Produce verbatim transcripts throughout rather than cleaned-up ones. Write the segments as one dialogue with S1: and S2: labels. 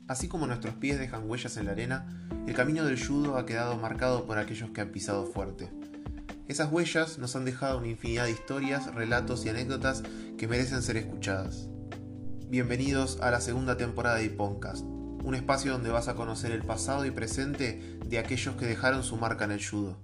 S1: Así como nuestros pies dejan huellas en la arena, el camino del judo ha quedado marcado por aquellos que han pisado fuerte. Esas huellas nos han dejado una infinidad de historias, relatos y anécdotas que merecen ser escuchadas. Bienvenidos a la segunda temporada de Iponcast, un espacio donde vas a conocer el pasado y presente de aquellos que dejaron su marca en el judo.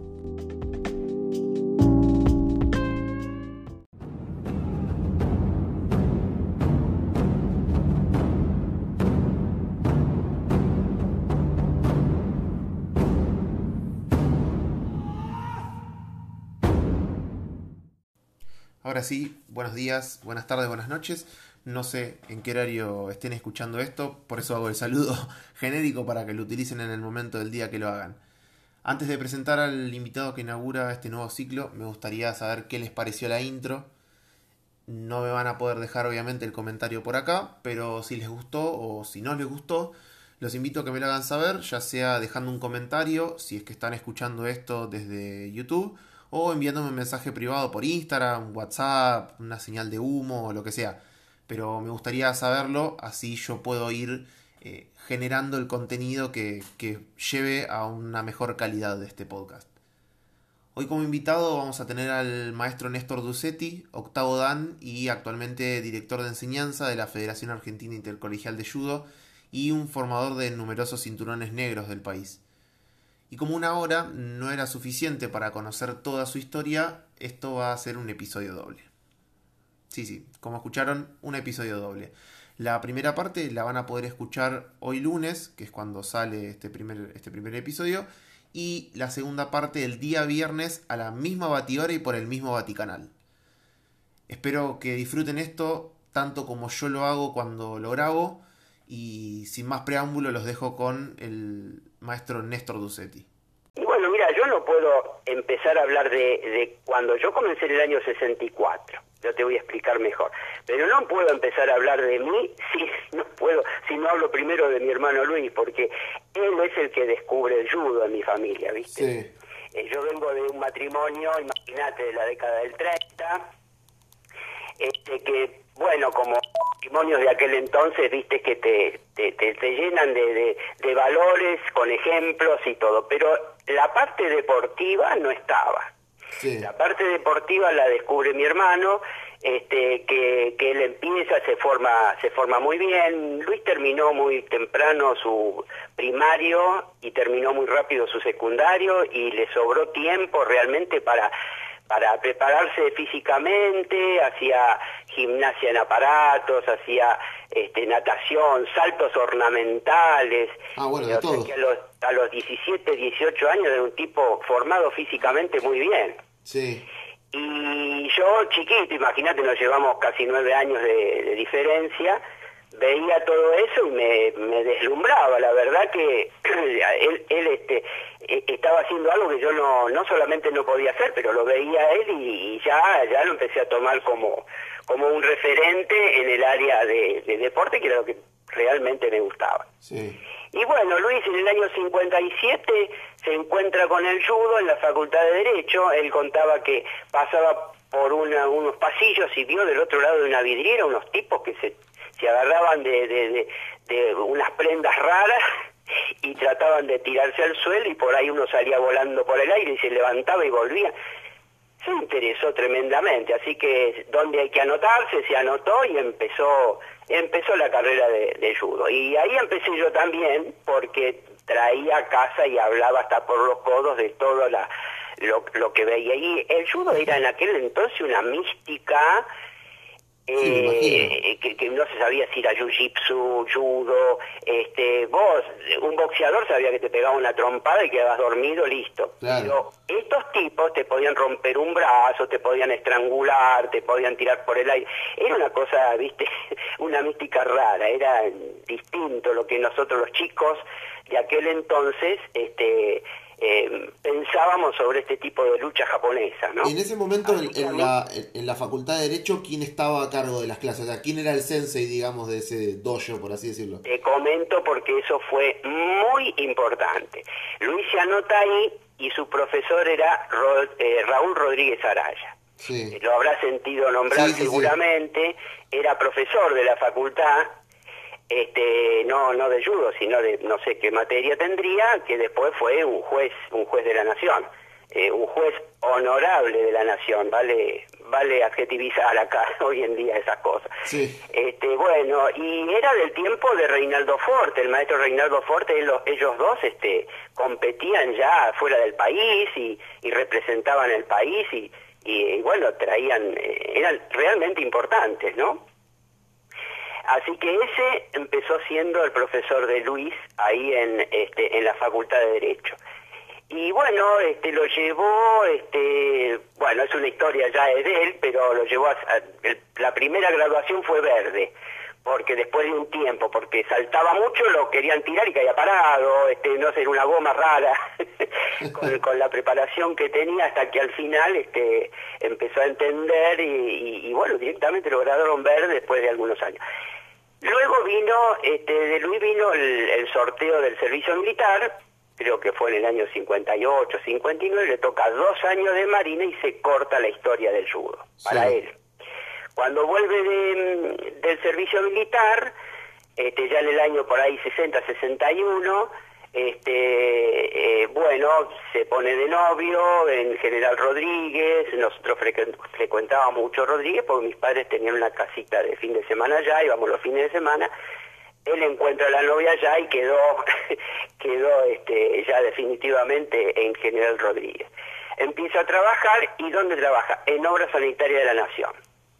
S1: Ahora sí, buenos días, buenas tardes, buenas noches. No sé en qué horario estén escuchando esto, por eso hago el saludo genérico para que lo utilicen en el momento del día que lo hagan. Antes de presentar al invitado que inaugura este nuevo ciclo, me gustaría saber qué les pareció la intro. No me van a poder dejar obviamente el comentario por acá, pero si les gustó o si no les gustó, los invito a que me lo hagan saber, ya sea dejando un comentario, si es que están escuchando esto desde YouTube, o enviándome un mensaje privado por Instagram, WhatsApp, una señal de humo o lo que sea. Pero me gustaría saberlo, así yo puedo ir eh, generando el contenido que, que lleve a una mejor calidad de este podcast. Hoy como invitado vamos a tener al maestro Néstor Ducetti, octavo dan y actualmente director de enseñanza de la Federación Argentina Intercolegial de Judo y un formador de numerosos cinturones negros del país. Y como una hora no era suficiente para conocer toda su historia, esto va a ser un episodio doble. Sí, sí, como escucharon, un episodio doble. La primera parte la van a poder escuchar hoy lunes, que es cuando sale este primer, este primer episodio, y la segunda parte el día viernes a la misma batidora y por el mismo Vaticanal. Espero que disfruten esto tanto como yo lo hago cuando lo grabo, y sin más preámbulo los dejo con el maestro Néstor Ducetti.
S2: Y bueno, mira, yo no puedo empezar a hablar de, de cuando yo comencé en el año sesenta y cuatro. Yo te voy a explicar mejor. Pero no puedo empezar a hablar de mí si no puedo, si no hablo primero de mi hermano Luis, porque él es el que descubre el judo en mi familia, ¿viste?
S1: Sí.
S2: Eh, yo vengo de un matrimonio, imagínate, de la década del treinta, este que, bueno, como matrimonios de aquel entonces, viste, que te, te, te, te llenan de, de, de valores, con ejemplos y todo, pero la parte deportiva no estaba. Sí. La parte deportiva la descubre mi hermano, este, que, que él empieza, se forma, se forma muy bien. Luis terminó muy temprano su primario y terminó muy rápido su secundario y le sobró tiempo realmente para para prepararse físicamente, hacía gimnasia en aparatos, hacía este, natación, saltos ornamentales.
S1: Ah, bueno, de
S2: o
S1: todo.
S2: sea que a los, a los diecisiete, dieciocho años era un tipo formado físicamente muy bien.
S1: Sí.
S2: Y yo, chiquito, imagínate, nos llevamos casi nueve años de, de diferencia, veía todo eso y me, me deslumbraba. La verdad que él, él este, estaba haciendo algo que yo no, no solamente no podía hacer, pero lo veía él y, y ya, ya lo empecé a tomar como, como un referente en el área de, de deporte, que era lo que realmente me gustaba.
S1: Sí.
S2: Y bueno, Luis en el año cincuenta y siete se encuentra con el judo en la Facultad de Derecho. Él contaba que pasaba por una, unos pasillos y vio del otro lado de una vidriera unos tipos que se, se agarraban de, de, de, de unas prendas raras y trataban de tirarse al suelo y por ahí uno salía volando por el aire y se levantaba y volvía. Se interesó tremendamente, así que donde hay que anotarse, se anotó y empezó empezó la carrera de, de judo. Y ahí empecé yo también, porque traía a casa y hablaba hasta por los codos de todo la, lo, lo que veía. Y el judo era en aquel entonces una mística, eh, que, que no se sabía si era jiu-jitsu, judo, este, vos, un boxeador sabía que te pegaba una trompada y quedabas dormido, listo.
S1: Claro.
S2: Pero estos tipos te podían romper un brazo, te podían estrangular, te podían tirar por el aire. Era una cosa, viste, una mística rara, era distinto lo que nosotros los chicos de aquel entonces, este, eh, pensábamos sobre este tipo de lucha japonesa, ¿no?
S1: En ese momento, en, en,
S2: mí,
S1: la, en la Facultad de Derecho, ¿quién estaba a cargo de las clases? O sea, ¿quién era el sensei, digamos, de ese dojo, por así decirlo?
S2: Te comento porque eso fue muy importante. Luis se anota ahí y su profesor era Ro, eh, Raúl Rodríguez Araya.
S1: Sí.
S2: Lo habrá sentido nombrar, sí, sí, seguramente. Sí. Era profesor de la facultad. este, no, no de judo, sino de no sé qué materia tendría, que después fue un juez, un juez de la nación, eh, un juez honorable de la nación, vale, vale adjetivizar acá hoy en día esas cosas.
S1: Sí.
S2: Este, bueno, y era del tiempo de Reinaldo Forte, el maestro Reinaldo Forte, ellos, ellos dos este, competían ya fuera del país y, y representaban el país y, y, y bueno, traían, eh, eran realmente importantes, ¿no? Así que ese empezó siendo el profesor de Luis ahí en, este, en la Facultad de Derecho. Y bueno, este, lo llevó, este, bueno, es una historia ya es de él, pero lo llevó a, a el, la primera graduación fue verde, porque después de un tiempo, porque saltaba mucho, lo querían tirar y caía parado, este, no sé, era una goma rara, con, con la preparación que tenía, hasta que al final este, empezó a entender y, y, y bueno, directamente lo graduaron verde después de algunos años. Luego vino, este, de Luis vino el, el sorteo del servicio militar, creo que fue en el año cincuenta y ocho, cincuenta y nueve, le toca dos años de marina y se corta la historia del judo, para
S1: Sí.
S2: él. Cuando vuelve de, del servicio militar, este, ya en el año por ahí sesenta, sesenta y uno, este, eh, bueno, se pone de novio en General Rodríguez, nosotros frecu frecuentábamos mucho Rodríguez porque mis padres tenían una casita de fin de semana allá, íbamos los fines de semana. Él encuentra a la novia allá y quedó, quedó este, ya definitivamente en General Rodríguez. Empieza a trabajar, ¿y dónde trabaja? En Obra Sanitaria de la Nación.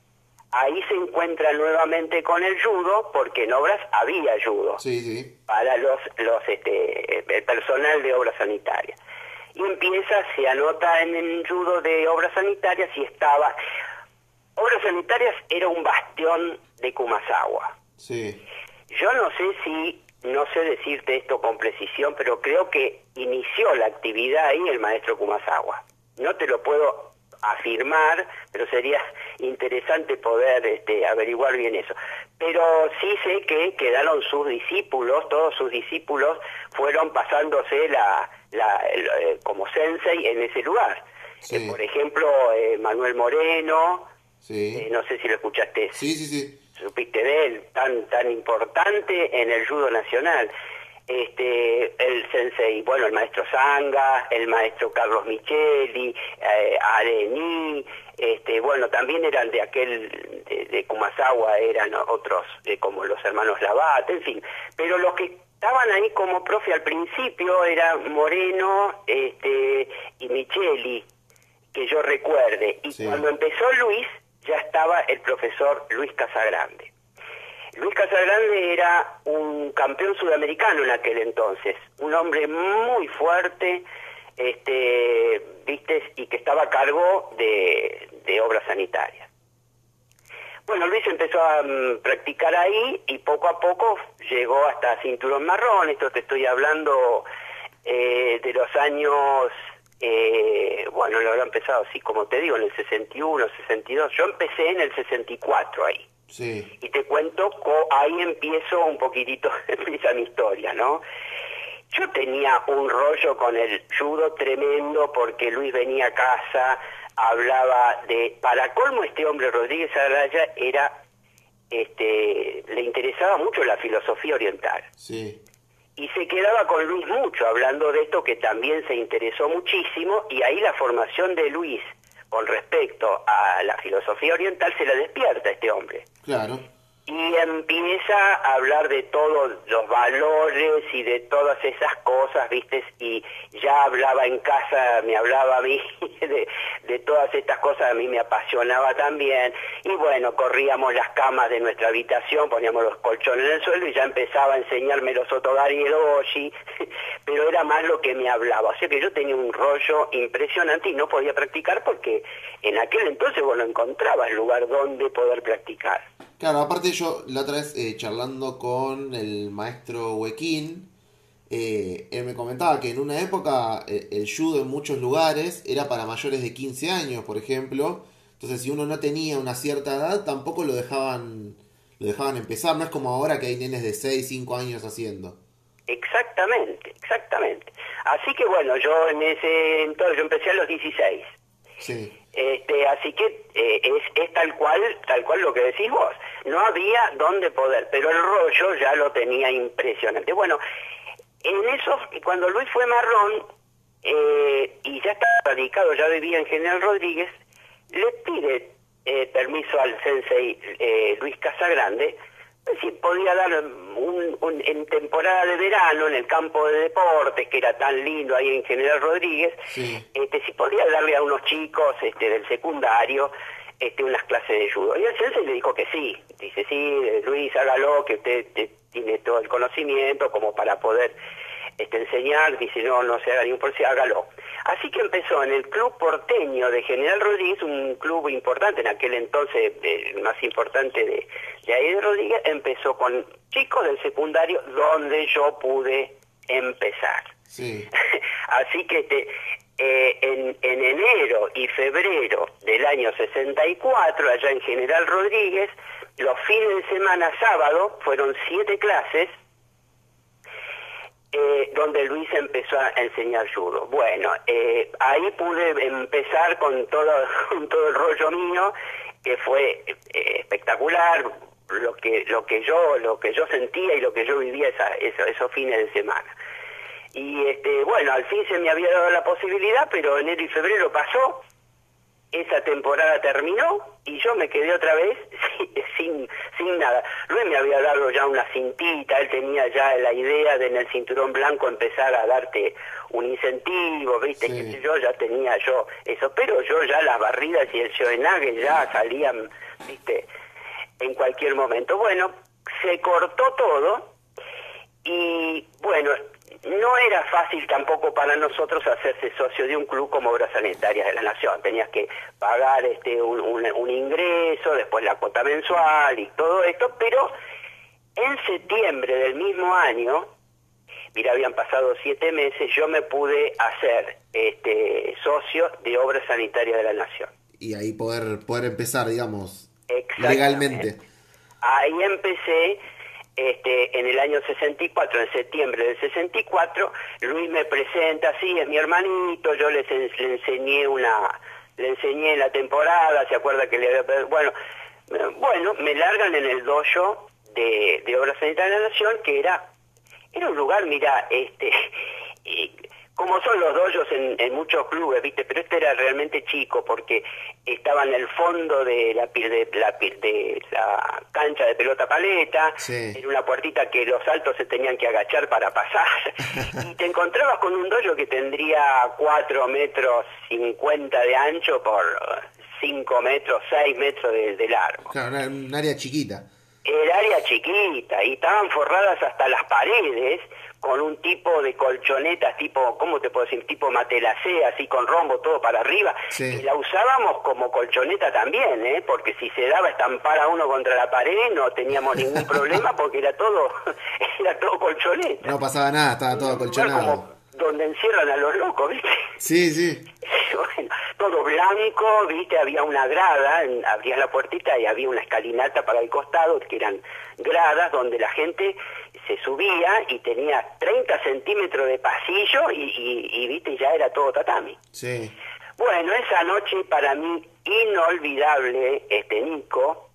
S2: Ahí se encuentra nuevamente con el judo, porque en obras había judo
S1: Sí, sí.
S2: para los, los este, el personal de Obras Sanitarias. Y empieza, se anota en el judo de Obras Sanitarias y estaba... Obras Sanitarias era un bastión de Kumasawa.
S1: Sí.
S2: Yo no sé si, no sé decirte esto con precisión, pero creo que inició la actividad ahí el maestro Kumasawa. No te lo puedo afirmar, pero sería interesante poder este, averiguar bien eso. Pero sí sé que quedaron sus discípulos, todos sus discípulos fueron pasándose la, la, el, eh, como sensei en ese lugar.
S1: Sí.
S2: Eh, por ejemplo, eh, Manuel Moreno,
S1: Sí.
S2: eh, no sé si lo escuchaste.
S1: Sí, sí, sí.
S2: Supiste de él, tan tan importante en el judo nacional. Este, el sensei, bueno, el maestro Zanga, el maestro Carlos Micheli, eh, Arení, este, bueno, también eran de aquel, de, de Kumasawa, eran otros, eh, como los hermanos Labat, en fin, pero los que estaban ahí como profe al principio eran Moreno, este, y Micheli, que yo recuerde, y
S1: Sí.
S2: cuando empezó Luis, ya estaba el profesor Luis Casagrande. Luis Casagrande era un campeón sudamericano en aquel entonces, un hombre muy fuerte, este, viste, y que estaba a cargo de, de obras sanitarias. Bueno, Luis empezó a um, practicar ahí y poco a poco llegó hasta cinturón marrón. Esto te estoy hablando eh, de los años, eh, bueno, lo habrá empezado así como te digo, en el sesenta y uno, sesenta y dos. Yo empecé en el sesenta y cuatro ahí.
S1: Sí.
S2: Y te cuento, ahí empiezo un poquitito, empieza mi historia, ¿no? Yo tenía un rollo con el judo tremendo porque Luis venía a casa, hablaba de... Para colmo, este hombre, Rodríguez Araya, era, este, le interesaba mucho la filosofía oriental.
S1: Sí.
S2: Y se quedaba con Luis mucho, hablando de esto, que también se interesó muchísimo, y ahí la formación de Luis con respecto a la filosofía oriental se la despierta este hombre.
S1: Claro.
S2: Y empieza a hablar de todos los valores y de todas esas cosas, ¿viste? Y ya hablaba en casa, me hablaba a mí de, de todas estas cosas, a mí me apasionaba también. Y bueno, corríamos las camas de nuestra habitación, poníamos los colchones en el suelo y ya empezaba a enseñarme los otogari y el oshi, pero era más lo que me hablaba. O sea que yo tenía un rollo impresionante y no podía practicar porque en aquel entonces vos no encontrabas lugar donde poder practicar.
S1: Claro, aparte yo la otra vez eh, charlando con el maestro Huequín, eh, él me comentaba que en una época eh, el judo en muchos lugares era para mayores de quince años, por ejemplo. Entonces si uno no tenía una cierta edad, tampoco lo dejaban, lo dejaban empezar. No es como ahora que hay nenes de seis, cinco años haciendo.
S2: Exactamente, exactamente. Así que bueno, yo en ese entonces, yo empecé a los dieciséis.
S1: Sí.
S2: Este, así que eh, es, es tal cual, tal cual lo que decís vos. No había dónde poder, pero el rollo ya lo tenía impresionante. Bueno, en eso, cuando Luis fue marrón, eh, y ya estaba radicado, ya vivía en General Rodríguez, le pide eh, permiso al sensei eh, Luis Casagrande, si podía dar un, un, en temporada de verano, en el campo de deportes, que era tan lindo ahí en General Rodríguez,
S1: Sí.
S2: este, si podía darle a unos chicos este, del secundario este, unas clases de judo. Y el sensei le dijo que sí. Dice, sí, Luis, hágalo, que usted te, tiene todo el conocimiento como para poder este, enseñar. Dice, no, no se haga ningún por sí, hágalo. Así que empezó en el Club Porteño de General Rodríguez, un club importante en aquel entonces, eh, el más importante de, de ahí de Rodríguez. Empezó con chicos del secundario, donde yo pude empezar.
S1: Sí.
S2: Así que este, eh, en, en enero y febrero del año sesenta y cuatro, allá en General Rodríguez, los fines de semana sábado fueron siete clases, Eh, donde Luis empezó a enseñar judo. Bueno, eh, ahí pude empezar con todo, con todo el rollo mío, que fue eh, espectacular, lo que, lo que yo, lo que yo sentía y lo que yo vivía esa, esa, esos fines de semana. Y este, bueno, al fin se me había dado la posibilidad, pero enero y febrero pasó, esa temporada terminó y yo me quedé otra vez sin, sin, sin nada. Luis me había dado ya una cintita, él tenía ya la idea de en el cinturón blanco empezar a darte un incentivo, viste,
S1: Sí.
S2: que yo ya tenía yo eso, pero yo ya las barridas y el shoenague ya salían, viste, en cualquier momento. Bueno, se cortó todo y bueno, no era fácil tampoco para nosotros hacerse socio de un club como Obras Sanitarias de la Nación. Tenías que pagar este un, un, un ingreso, después la cuota mensual y todo esto, pero en septiembre del mismo año, mira, habían pasado siete meses, yo me pude hacer este socio de Obras Sanitarias de la Nación.
S1: Y ahí poder, poder empezar, digamos,
S2: Exactamente.
S1: legalmente.
S2: Ahí empecé. Este, en el año sesenta y cuatro, en septiembre del sesenta y cuatro, Luis me presenta, sí, es mi hermanito, yo les, le enseñé una, le enseñé la temporada, se acuerda que le había, bueno, bueno, me largan en el dojo de, de Obras Sanitarias de la Nación, que era, era un lugar, mira, este, y, como son los dojos en, en muchos clubes, viste, pero este era realmente chico porque estaba en el fondo de la, de la, de la cancha de pelota paleta,
S1: Sí.
S2: en una puertita que los altos se tenían que agachar para pasar, y te encontrabas con un dojo que tendría cuatro metros cincuenta de ancho por cinco metros, seis metros de, de largo.
S1: Claro, una- un área chiquita.
S2: El área chiquita, y estaban forradas hasta las paredes con un tipo de colchonetas tipo, ¿cómo te puedo decir? Tipo matelacé, así con rombo todo para arriba.
S1: Sí.
S2: Y la usábamos como colchoneta también, ¿eh? Porque si se daba estampar a uno contra la pared no teníamos ningún problema porque era todo, era todo colchoneta.
S1: No pasaba nada, estaba todo
S2: Un lugar
S1: acolchonado.
S2: como donde encierran a los locos, ¿viste?
S1: Sí, sí.
S2: Bueno, todo blanco, viste, había una grada, en- abrías la puertita y había una escalinata para el costado, que eran gradas donde la gente se subía y tenía treinta centímetros de pasillo y, y, y, viste, ya era todo tatami.
S1: Sí.
S2: Bueno, esa noche para mí inolvidable, este Nico,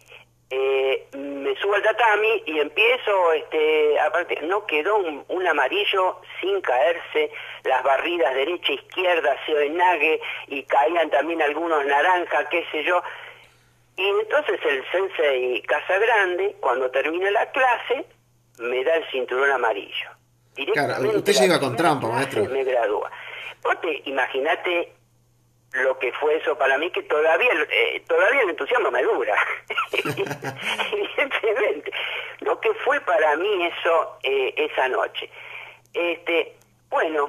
S2: eh, me subo al tatami y empiezo, este, aparte, no quedó un, un amarillo sin caerse, las barridas derecha, izquierda, seoenague, y caían también algunos naranjas, qué sé yo. Y entonces el sensei Casagrande, cuando termina la clase, me da el cinturón amarillo.
S1: Claro, usted
S2: la
S1: llega con
S2: primera
S1: trampa,
S2: clase
S1: maestro.
S2: Me gradúa. Vos te imaginate lo que fue eso para mí, que todavía eh, todavía el entusiasmo me dura. Evidentemente. Lo que fue para mí eso eh, esa noche. Este, bueno,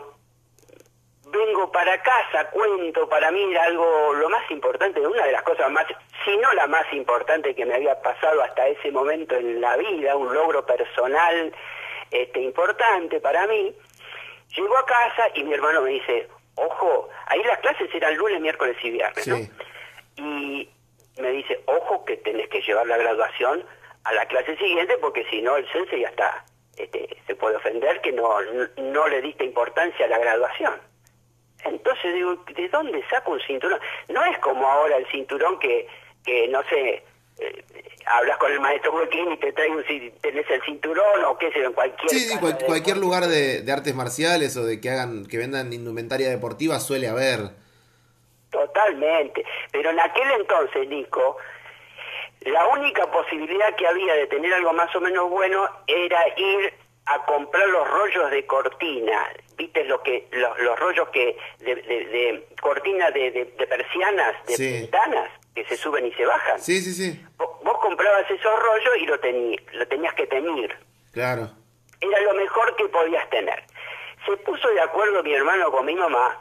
S2: vengo para casa, cuento, para mí era algo lo más importante, una de las cosas más, si no la más importante que me había pasado hasta ese momento en la vida, un logro personal este, importante para mí. Llego a casa y mi hermano me dice, ojo, ahí las clases eran lunes, miércoles y viernes, ¿no?
S1: Sí.
S2: Y me dice, ojo que tenés que llevar la graduación a la clase siguiente porque si no el sensei ya está, este, se puede ofender que no, no le diste importancia a la graduación. Entonces digo, ¿de dónde saco un cinturón? No es como ahora el cinturón que, que no sé, eh, hablas con el maestro Joaquín y te trae un, tenés el cinturón o qué sé yo, en cualquier
S1: Sí, sí, cual,
S2: de
S1: cualquier
S2: deporte.
S1: lugar de, de artes marciales o de que hagan, que vendan indumentaria deportiva suele haber.
S2: Totalmente. Pero en aquel entonces, Nico, la única posibilidad que había de tener algo más o menos bueno era ir a comprar los rollos de cortina, viste lo que los, los rollos que de, de, de cortina de, de, de persianas, de
S1: Sí.
S2: ventanas que se suben y se bajan.
S1: Sí, sí, sí,
S2: Vos, vos comprabas esos rollos y lo, tení, lo tenías que teñir.
S1: claro.
S2: Era lo mejor que podías tener. Se puso de acuerdo mi hermano con mi mamá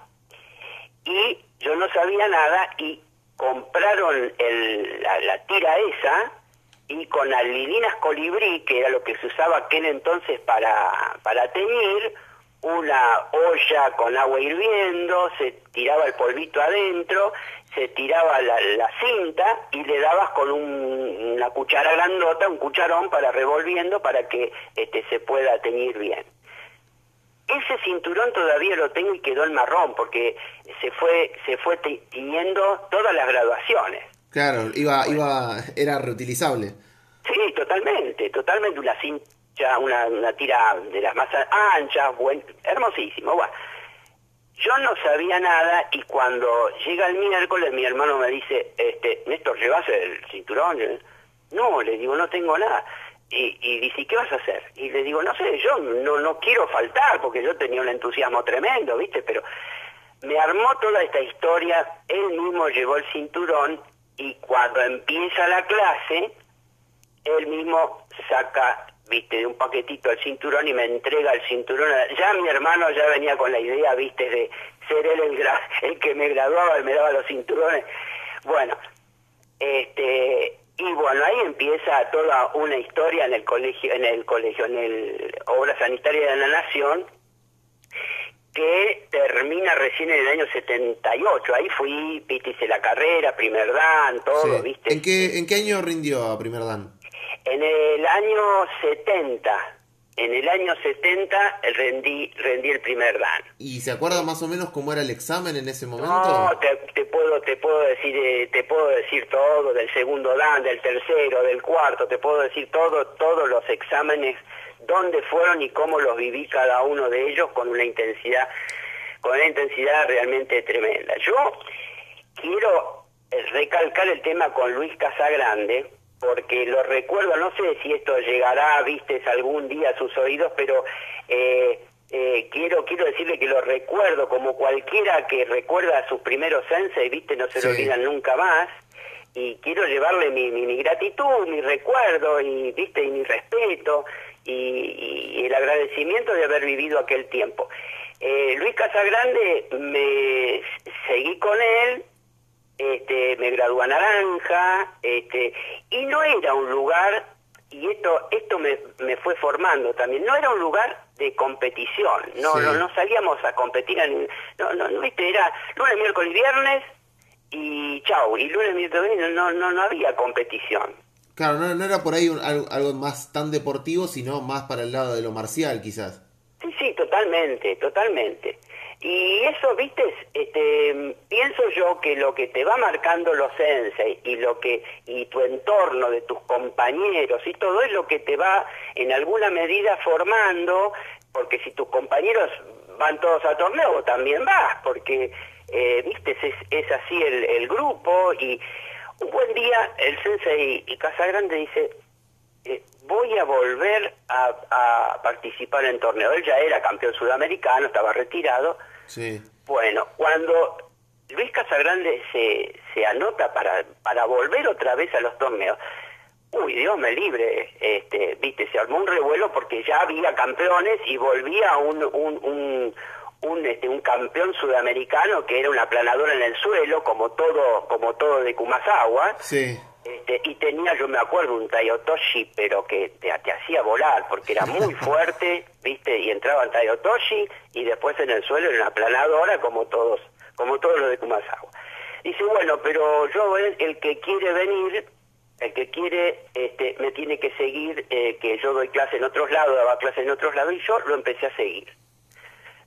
S2: y yo no sabía nada y compraron el, la, la tira esa y con alilinas colibrí, que era lo que se usaba aquel entonces para, para teñir, una olla con agua hirviendo, se tiraba el polvito adentro, se tiraba la, la cinta y le dabas con un, una cuchara grandota, un cucharón para revolviendo para que este, se pueda teñir bien. Ese cinturón todavía lo tengo y quedó en marrón porque se fue se fue tiñendo todas las graduaciones.
S1: Claro, iba, iba, era reutilizable.
S2: Sí, totalmente, totalmente una cincha, una, una tira de las más anchas, buen, hermosísimo. Bueno, yo no sabía nada y cuando llega el miércoles mi hermano me dice, este, Néstor, ¿llevas el cinturón? No, le digo, no tengo nada. Y, y dice, ¿qué vas a hacer? Y le digo, no sé, yo no, no quiero faltar porque yo tenía un entusiasmo tremendo, ¿viste? Pero me armó toda esta historia, él mismo llevó el cinturón y cuando empieza la clase, él mismo saca, viste, de un paquetito el cinturón y me entrega el cinturón. Ya mi hermano ya venía con la idea, viste, de ser él el, gra el que me graduaba y me daba los cinturones. Bueno, este, y bueno, ahí empieza toda una historia en el colegio, en el colegio, en el Obra Sanitaria de la Nación, que termina recién en el año setenta y ocho. Ahí fui, viste, hice la carrera, primer dan, todo,
S1: Sí.
S2: viste.
S1: ¿En qué, ¿En qué año rindió a primer dan?
S2: En el año setenta, en el año setenta rendí, rendí el primer dan.
S1: ¿Y se acuerda más o menos cómo era el examen en ese momento?
S2: No, te, te puedo, te puedo decir, eh, te puedo decir todo del segundo dan, del tercero, del cuarto, te puedo decir todo, todos los exámenes, dónde fueron y cómo los viví cada uno de ellos con una intensidad, con una intensidad realmente tremenda. Yo quiero recalcar el tema con Luis Casagrande, porque lo recuerdo, no sé si esto llegará, vistes, algún día a sus oídos, pero eh, eh, quiero quiero decirle que lo recuerdo como cualquiera que recuerda a sus primeros sensei, viste, no se
S1: Sí.
S2: lo olvidan nunca más, y quiero llevarle mi, mi, mi gratitud, mi recuerdo, y viste, y mi respeto, y, y el agradecimiento de haber vivido aquel tiempo. Eh, Luis Casagrande, me seguí con él, Este, me gradué a Naranja, este, y no era un lugar, y esto esto me, me fue formando también, no era un lugar de competición, no
S1: Sí.
S2: no, no salíamos a competir, en, no, no, no, viste, era lunes, miércoles y viernes, y chau, y lunes, miércoles y viernes no, no, no había competición.
S1: Claro, no, no era por ahí un- algo, algo más tan deportivo, sino más para el lado de lo marcial, quizás.
S2: Sí, sí, totalmente, totalmente. Y eso, viste, este, pienso yo que lo que te va marcando los sensei y lo que y tu entorno de tus compañeros y todo es lo que te va en alguna medida formando, porque si tus compañeros van todos a torneo, vos también vas, porque, eh, viste, es, es así el, el grupo. Y un buen día el sensei y Casagrande dice, Eh, voy a volver a, a participar en torneo. Él ya era campeón sudamericano, estaba retirado.
S1: Sí.
S2: Bueno, cuando Luis Casagrande se, se anota para, para volver otra vez a los torneos, uy, Dios me libre, este, viste, se armó un revuelo porque ya había campeones y volvía un, un, un, un, este, un campeón sudamericano que era una aplanadora en el suelo, como todo, como todo de Kumasawa.
S1: Sí.
S2: Este, y tenía, yo me acuerdo, un Taiotoshi, pero que te, te hacía volar, porque era muy fuerte, ¿viste? Y entraba en Taiotoshi, y después en el suelo era una aplanadora, como todos, como todos los de Kumasawa. Dice, bueno, pero yo, el, el que quiere venir, el que quiere, este, me tiene que seguir, eh, que yo doy clase en otros lados, daba clase en otros lados, y yo lo empecé a seguir.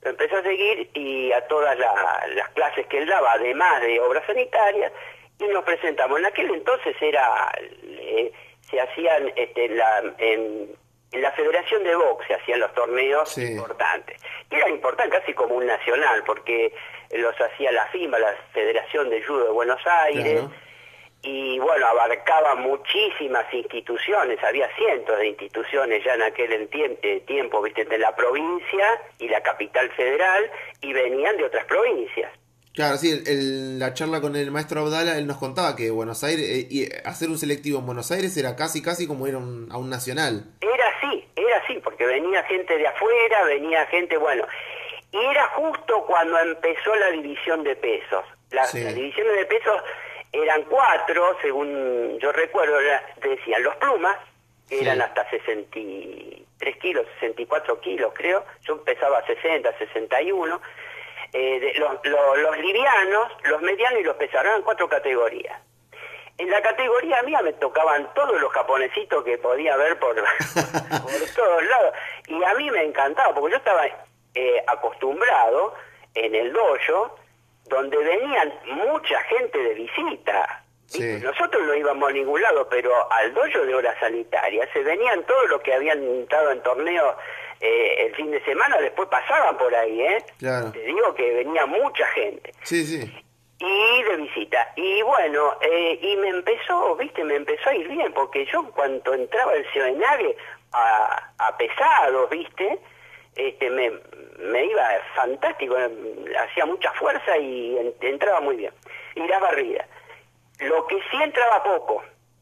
S2: lo empecé a seguir y a todas la- las clases que él daba, además de obras sanitarias, y nos presentamos. En aquel entonces era, eh, se hacían este, en, la, en, en la Federación de Box, se hacían los torneos
S1: Sí.
S2: importantes. Y era importante, casi como un nacional, porque los hacía la FIMA, la Federación de Judo de Buenos Aires,
S1: Claro.
S2: y bueno, abarcaba muchísimas instituciones, había cientos de instituciones ya en aquel entiem- eh, tiempo, viste, de la provincia y la capital federal, y venían de otras provincias.
S1: Claro, sí, el- el- la charla con el maestro Abdala, él nos contaba que Buenos Aires, eh, y hacer un selectivo en Buenos Aires era casi, casi como ir a un, a un nacional.
S2: Era así, era así, porque venía gente de afuera, venía gente, bueno, y era justo cuando empezó la división de pesos. La,
S1: Sí.
S2: la división de pesos eran cuatro, según yo recuerdo, era- decían los plumas, que
S1: Sí.
S2: eran hasta sesenta y tres kilos, sesenta y cuatro kilos creo, yo pesaba sesenta, sesenta y uno, eh, de- los, los- los livianos, los medianos y los pesados, eran cuatro categorías. En la categoría mía me tocaban todos los japonesitos que podía ver por, por todos lados. Y a mí me encantaba, porque yo estaba eh, acostumbrado en el dojo, donde venían mucha gente de visita. ¿Viste?
S1: Sí.
S2: Nosotros no íbamos a ningún lado, pero al dojo de horas sanitarias se venían todos los que habían estado en torneos eh, el fin de semana, después pasaban por ahí, ¿eh?
S1: Claro.
S2: Te digo que venía mucha gente
S1: Sí, sí.
S2: y de visita. Y bueno, eh, y me empezó, viste, me empezó a ir bien, porque yo en cuanto entraba el Ciudadanague a, a pesados, viste, este, me, me iba fantástico, hacía mucha fuerza y en- entraba muy bien. Y la barrida. Lo que sí entraba poco,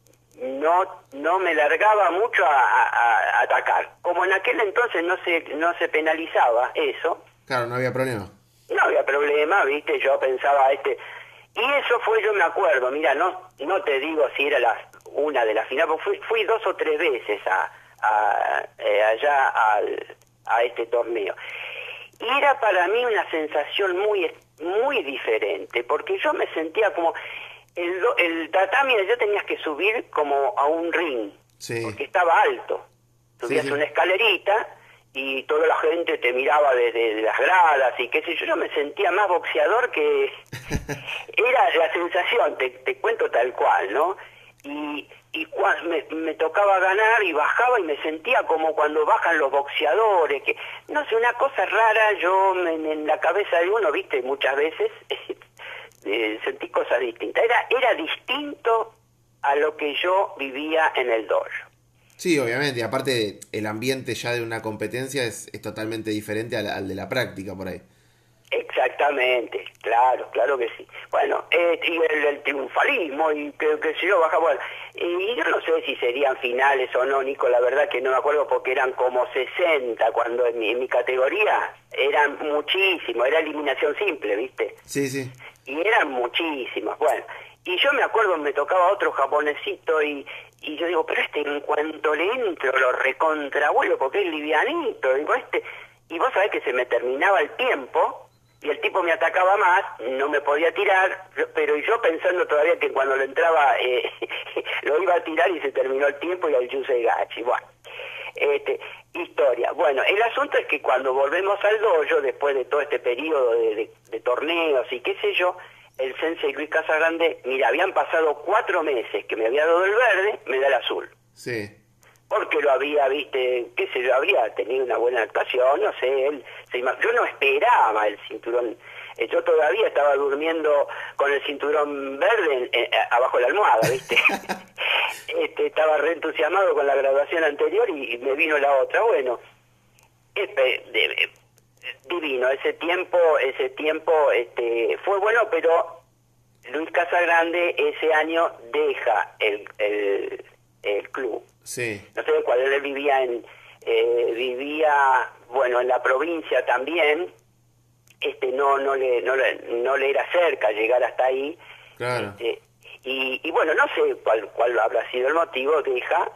S2: no no me largaba mucho a, a- a atacar. Como en aquel entonces no se, no se penalizaba eso,
S1: Claro, no había problema.
S2: no había problema, viste, yo pensaba este, y eso fue, yo me acuerdo, mira, no no te digo si era la una de las finales, porque fui, fui dos o tres veces a, a eh, allá al, a este torneo, y era para mí una sensación muy muy diferente, porque yo me sentía como el, do- el tatami allá tenías que subir como a un ring,
S1: Sí.
S2: porque estaba alto, subías
S1: Sí, sí.
S2: una escalerita y toda la gente te miraba desde las gradas y qué sé yo, yo me sentía más boxeador que... Era la sensación, te, te cuento tal cual, ¿no? Y, y cua- me, me tocaba ganar y bajaba y me sentía como cuando bajan los boxeadores, que no sé, una cosa rara, yo me- en la cabeza de uno, viste, muchas veces eh, sentí cosas distintas. Era, era distinto a lo que yo vivía en el dojo.
S1: Sí, obviamente. Y aparte, el ambiente ya de una competencia es, es totalmente diferente al, al de la práctica por ahí.
S2: Exactamente, claro, claro que sí. Bueno, eh, y el, el triunfalismo y que, que si yo baja, bueno, y yo no sé si serían finales o no, Nico, la verdad que no me acuerdo porque eran como sesenta cuando en mi, en mi categoría eran muchísimos, era eliminación simple, ¿viste?
S1: Sí, sí.
S2: Y eran muchísimos, bueno, y yo me acuerdo, me tocaba otro japonesito y, y yo digo, pero este en cuanto le entro lo recontravuelo porque es livianito, digo, este, y vos sabés que se me terminaba el tiempo y el tipo me atacaba más, no me podía tirar, yo- pero yo pensando todavía que cuando lo entraba eh, lo iba a tirar y se terminó el tiempo y al Yusei Gachi, bueno. Este, historia. Bueno, el asunto es que cuando volvemos al dojo, después de todo este periodo de, de- de torneos y qué sé yo, el sensei Luis Casagrande, mira, habían pasado cuatro meses que me había dado el verde, me da el azul.
S1: Sí.
S2: Porque lo había, viste, qué sé yo, habría tenido una buena actuación, no sé, él, se ima- yo no esperaba el cinturón, eh, yo todavía estaba durmiendo con el cinturón verde en- en- abajo de la almohada, viste. este, estaba re entusiasmado con la graduación anterior y, y me vino la otra, bueno, espe- de- divino, ese tiempo, ese tiempo este, fue bueno, pero Luis Casagrande ese año deja el, el, el club.
S1: Sí.
S2: No sé cuál, él vivía en, eh, vivía, bueno, en la provincia también, este, no, no le, no le, no le era cerca llegar hasta ahí,
S1: Claro.
S2: este, y, y bueno, no sé cuál, cuál habrá sido el motivo, deja,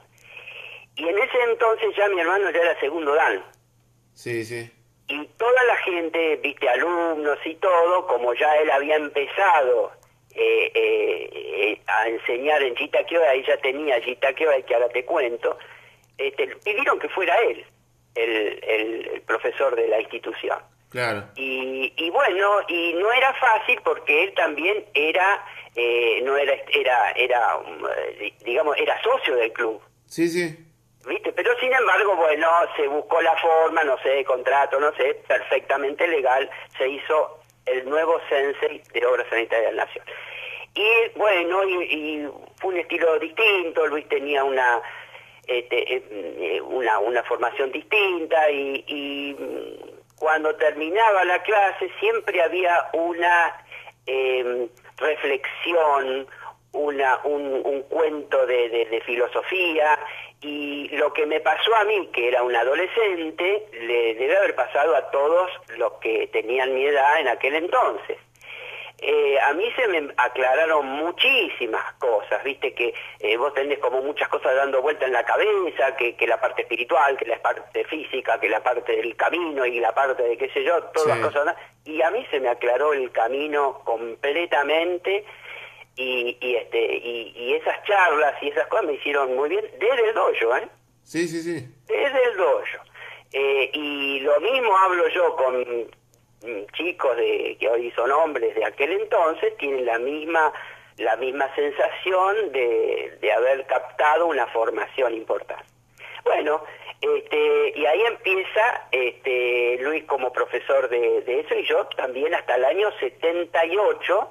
S2: y en ese entonces ya mi hermano ya era segundo dan,
S1: Sí, sí.
S2: y toda la gente, viste, alumnos y todo, como ya él había empezado eh, eh, eh, a enseñar en Jitakyoa, ahí ya tenía Jitakyoa, que ahora te cuento, este, pidieron que fuera él, el, el, el profesor de la institución.
S1: Claro.
S2: Y, y bueno, y no era fácil porque él también era, eh, no era, era, era, um, digamos, era socio del club.
S1: Sí, sí.
S2: ¿Viste? Pero sin embargo, bueno, se buscó la forma, no sé, contrato, no sé, perfectamente legal, se hizo el nuevo sensei de Obras Sanitarias de la Nación. Y bueno, y, y fue un estilo distinto, Luis tenía una este, eh, una, una formación distinta y, y cuando terminaba la clase siempre había una eh, reflexión, una, un, un cuento de, de, de filosofía, y lo que me pasó a mí, que era un adolescente, le debe haber pasado a todos los que tenían mi edad en aquel entonces. Eh, a mí se me aclararon muchísimas cosas, viste que eh, vos tenés como muchas cosas dando vuelta en la cabeza, que, que la parte espiritual, que la parte física, que la parte del camino y la parte de qué sé yo, todas
S1: Sí.
S2: las cosas, y a mí se me aclaró el camino completamente. Y, y este y, y esas charlas y esas cosas me hicieron muy bien desde el dojo, ¿eh?
S1: Sí, sí, sí.
S2: Desde el dojo. Eh, y lo mismo hablo yo con mm, chicos de que hoy son hombres de aquel entonces, tienen la misma la misma sensación de, de haber captado una formación importante. Bueno, este, y ahí empieza este, Luis como profesor de, de eso, y yo también hasta el año setenta y ocho.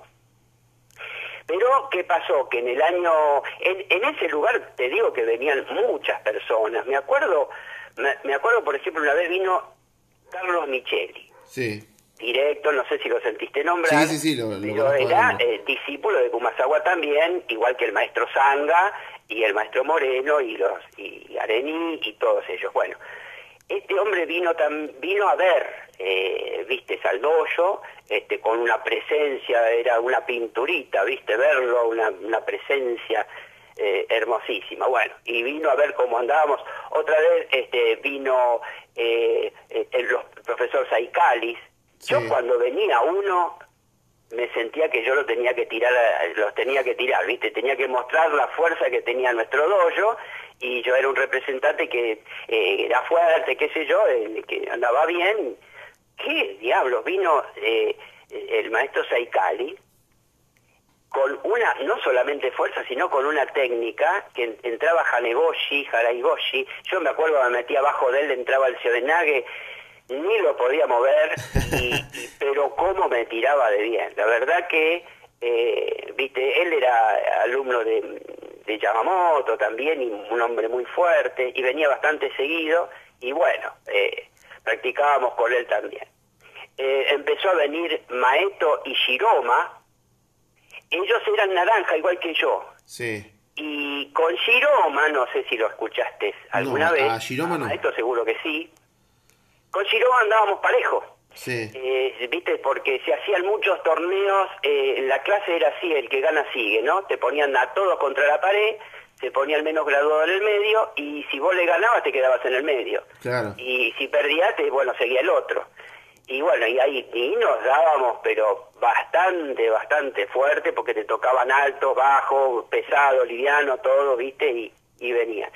S2: Pero, ¿qué pasó? Que en el año... En, en ese lugar, te digo que venían muchas personas. Me acuerdo, me, me acuerdo, por ejemplo, una vez vino Carlos Micheli.
S1: Sí.
S2: Directo, no sé si lo sentiste nombrar.
S1: Sí, sí, sí, lo, lo
S2: pero
S1: conozco de
S2: era
S1: nombre.
S2: eh, discípulo de Kumasawa también, igual que el maestro Zanga y el maestro Moreno y los y Arení y todos ellos. Bueno, este hombre vino tam, vino a ver, eh, viste, Saldoyo, este, con una presencia, era una pinturita, viste, verlo, una, una presencia eh, hermosísima. Bueno, y vino a ver cómo andábamos. Otra vez este, vino eh, el, el profesor Saicalis.
S1: Sí.
S2: Yo cuando venía uno me sentía que yo lo tenía que tirar, los tenía que tirar, viste, tenía que mostrar la fuerza que tenía nuestro dojo, y yo era un representante que eh, era fuerte, qué sé yo, eh, que andaba bien. ¿Qué diablos? Vino eh, el maestro Saikali con una, no solamente fuerza, sino con una técnica, que entraba Hanegoshi, Haraigoshi, yo me acuerdo, me metía abajo de él, entraba el Shodenage, ni lo podía mover, y, y, pero cómo me tiraba de bien. La verdad que, eh, viste, él era alumno de, de Yamamoto también, y un hombre muy fuerte, y venía bastante seguido, y bueno, eh, practicábamos con él también. Eh, empezó a venir Maeto y Shiroma, ellos eran naranja igual que yo.
S1: Sí.
S2: Y con Shiroma, no sé si lo escuchaste alguna
S1: No,
S2: vez.
S1: a Shiroma no.
S2: Maeto seguro que sí. Con Shiroma andábamos parejos.
S1: Sí.
S2: Eh, viste, porque se hacían muchos torneos, eh, la clase era así, el que gana sigue, ¿no? Te ponían a todos contra la pared, se ponía el menos graduado en el medio, y si vos le ganabas te quedabas en el medio.
S1: Claro.
S2: Y si perdías, te, bueno, seguía el otro. Y bueno, y ahí y nos dábamos, pero bastante, bastante fuerte, porque te tocaban altos, bajos, pesado, liviano, todo, viste, y, y venía.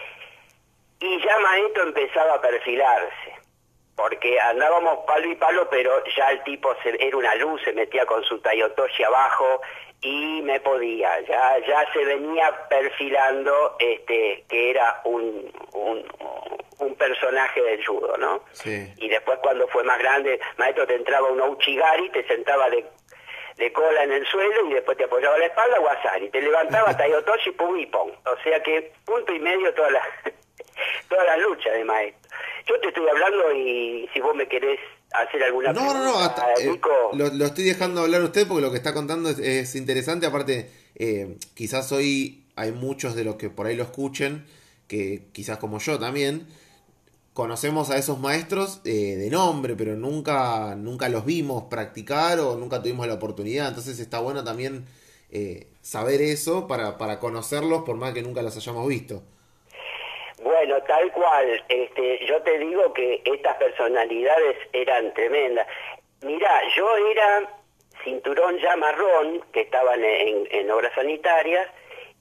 S2: Y ya Maeto empezaba a perfilarse, porque andábamos palo y palo, pero ya el tipo se, era una luz, se metía con su Tayotoshi abajo y me podía, ya ya se venía perfilando este que era un, un, un personaje del judo, ¿no?
S1: Sí.
S2: Y después cuando fue más grande, Maestro, te entraba una uchigari, te sentaba de, de cola en el suelo y después te apoyaba la espalda, wasari, te levantaba Tayotoshi, pum y pum. O sea que punto y medio toda la, toda la lucha de Maestro. Yo te estoy hablando y si vos me querés hacer alguna
S1: No,
S2: pregunta,
S1: no, no, hasta, eh,
S2: Nico.
S1: lo, lo estoy dejando hablar a usted porque lo que está contando es, es interesante. Aparte, eh, quizás hoy hay muchos de los que por ahí lo escuchen, que quizás como yo también, conocemos a esos maestros eh, de nombre, pero nunca, nunca los vimos practicar o nunca tuvimos la oportunidad. Entonces está bueno también eh, saber eso para, para conocerlos por más que nunca los hayamos visto.
S2: Bueno, tal cual. Este, yo te digo que estas personalidades eran tremendas. Mirá, yo era cinturón ya marrón, que estaban en, en obras sanitarias,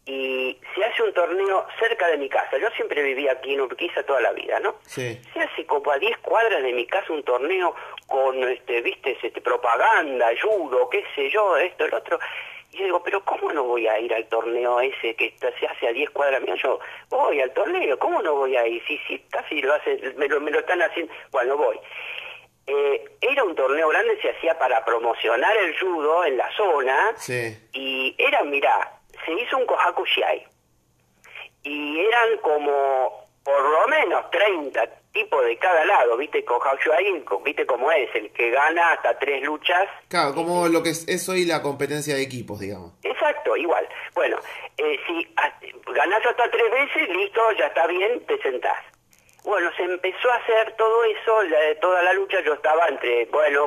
S2: y se hace un torneo cerca de mi casa. Yo siempre vivía aquí en Urquiza toda la vida, ¿no?
S1: Sí.
S2: Se hace como a diez cuadras de mi casa un torneo con, este, viste, este, propaganda, judo, qué sé yo, esto, el otro. Y yo digo, pero ¿cómo no voy a ir al torneo ese que está, se hace a diez cuadras mío? Yo voy al torneo, ¿cómo no voy a ir? Sí, sí, casi lo hacen, me lo, me lo están haciendo, bueno, voy. Eh, era un torneo grande, se hacía para promocionar el judo en la zona,
S1: Sí.
S2: y era, mirá, se hizo un Kohaku Shiai, y eran como por lo menos treinta tipos de cada lado, viste, Kohaku Shiai, viste cómo es, el que gana hasta tres luchas.
S1: Claro, como lo que es, es hoy la competencia de equipos, digamos.
S2: Exacto, igual. Bueno, eh, si a, ganás hasta tres veces, listo, ya está bien, te sentás. Bueno, se empezó a hacer todo eso, la, toda la lucha, yo estaba entre, bueno,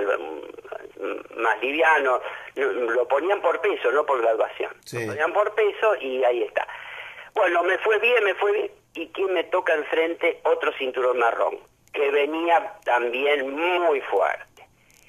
S2: más liviano, lo ponían por peso, no por graduación.
S1: Sí.
S2: Lo ponían por peso y ahí está. Bueno, me fue bien, me fue bien. ¿Y quién me toca enfrente? Otro cinturón marrón, que venía también muy fuerte.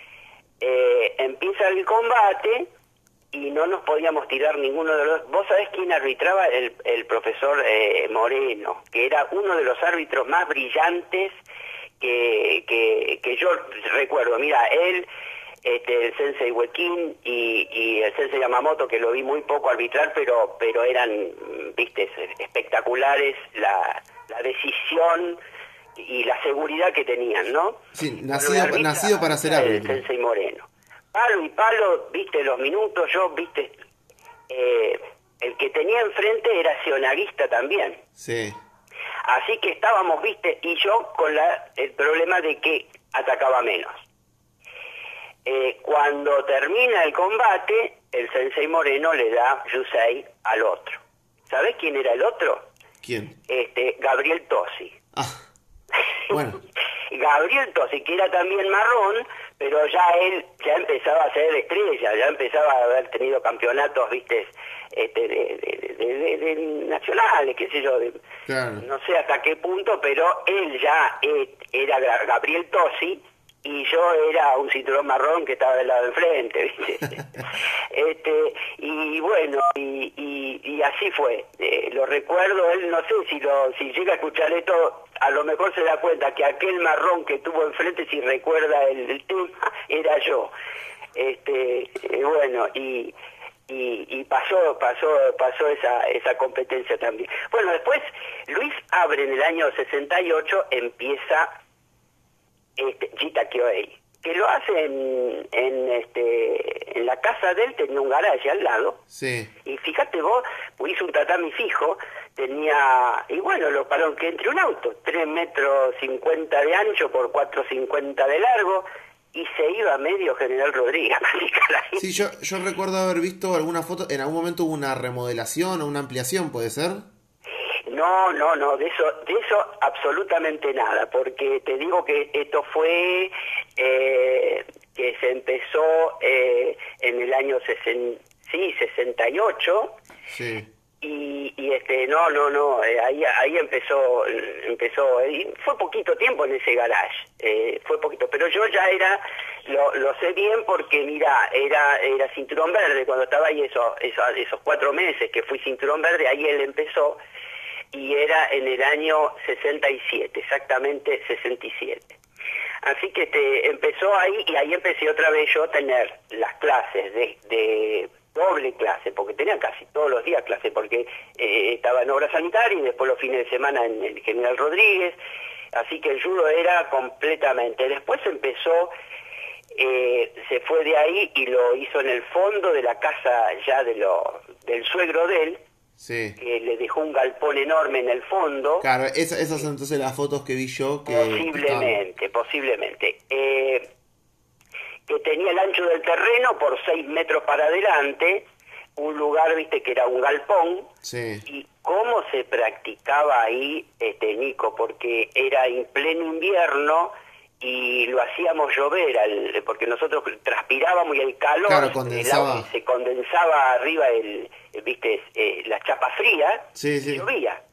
S2: Eh, empieza el combate y no nos podíamos tirar ninguno de los... ¿Vos sabés quién arbitraba? El, el profesor eh, Moreno, que era uno de los árbitros más brillantes que, que, que yo recuerdo. Mira, él, este, el sensei Huequín y, y el sensei Yamamoto, que lo vi muy poco arbitrar, pero, pero eran, viste, espectaculares la, la decisión y la seguridad que tenían, ¿no?
S1: Sí, nacido,
S2: Bueno, arbitra,
S1: nacido para ser árbitro.
S2: El sensei Moreno. Palo y palo, viste los minutos, yo, viste, eh, el que tenía enfrente era sionaguista también.
S1: Sí.
S2: Así que estábamos, viste, y yo con la, el problema de que atacaba menos. Eh, cuando termina el combate, el sensei Moreno le da Yusei al otro. ¿Sabés quién era el otro?
S1: ¿Quién?
S2: Este, Gabriel Tosi.
S1: Ah, bueno.
S2: Gabriel Tosi, que era también marrón, pero ya él ya empezaba a ser estrella, ya empezaba a haber tenido campeonatos, viste, este, de, de, de, de, de nacionales, qué sé yo, de,
S1: Claro.
S2: no sé hasta qué punto, pero él ya eh, era Gabriel Tosi y yo era un cinturón marrón que estaba del lado de enfrente, ¿viste? este, y bueno, y, y, y así fue. Eh, lo recuerdo, él no sé si lo si llega a escuchar esto, a lo mejor se da cuenta que aquel marrón que tuvo enfrente, si recuerda el, el tema, era yo. Este, eh, bueno, y... Y, y pasó pasó pasó esa esa competencia también. Bueno, después Luis Abre en el año sesenta y ocho empieza este Jita Kyoei, que lo hace en, en este en la casa de él, tenía un garaje al lado.
S1: Sí.
S2: Y fíjate vos, hizo un tatami fijo, tenía, y bueno, lo paró que entre un auto, tres metros cincuenta de ancho por cuatro cincuenta de largo, y se iba medio General Rodríguez.
S1: Sí, yo, yo recuerdo haber visto alguna foto, en algún momento hubo una remodelación o una ampliación, ¿puede ser?
S2: No, no, no, de eso, de eso absolutamente nada, porque te digo que esto fue, eh, que se empezó eh, en el año sesenta, sí, sesenta y ocho,
S1: Sí.
S2: y, y este, no, no, no, eh, ahí, ahí empezó, empezó, y fue poquito tiempo en ese garage, eh, fue poquito, pero yo ya era, lo, lo sé bien porque mira, era, era cinturón verde, cuando estaba ahí eso, eso, esos cuatro meses que fui cinturón verde, ahí él empezó, y era en el año sesenta y siete, exactamente sesenta y siete. Así que este, empezó ahí, y ahí empecé otra vez yo a tener las clases de, de doble clase, porque tenía casi todos los días clase, porque eh, estaba en obra sanitaria y después los fines de semana en el General Rodríguez, así que el judo era completamente. Después empezó, eh, se fue de ahí y lo hizo en el fondo de la casa ya de lo, del suegro de él,
S1: Sí.
S2: que le dejó un galpón enorme en el fondo.
S1: Claro, esa, esas son entonces las fotos que vi yo que
S2: Posiblemente, posiblemente. Eh, que tenía el ancho del terreno por seis metros para adelante, un lugar, viste, que era un galpón.
S1: Sí.
S2: Y cómo se practicaba ahí, este Nico, porque era en pleno invierno y lo hacíamos llover, al, porque nosotros transpirábamos y el calor,
S1: Claro, condensaba.
S2: el agua, se condensaba arriba, el, viste, eh, la chapa fría,
S1: Sí, sí.
S2: y llovía.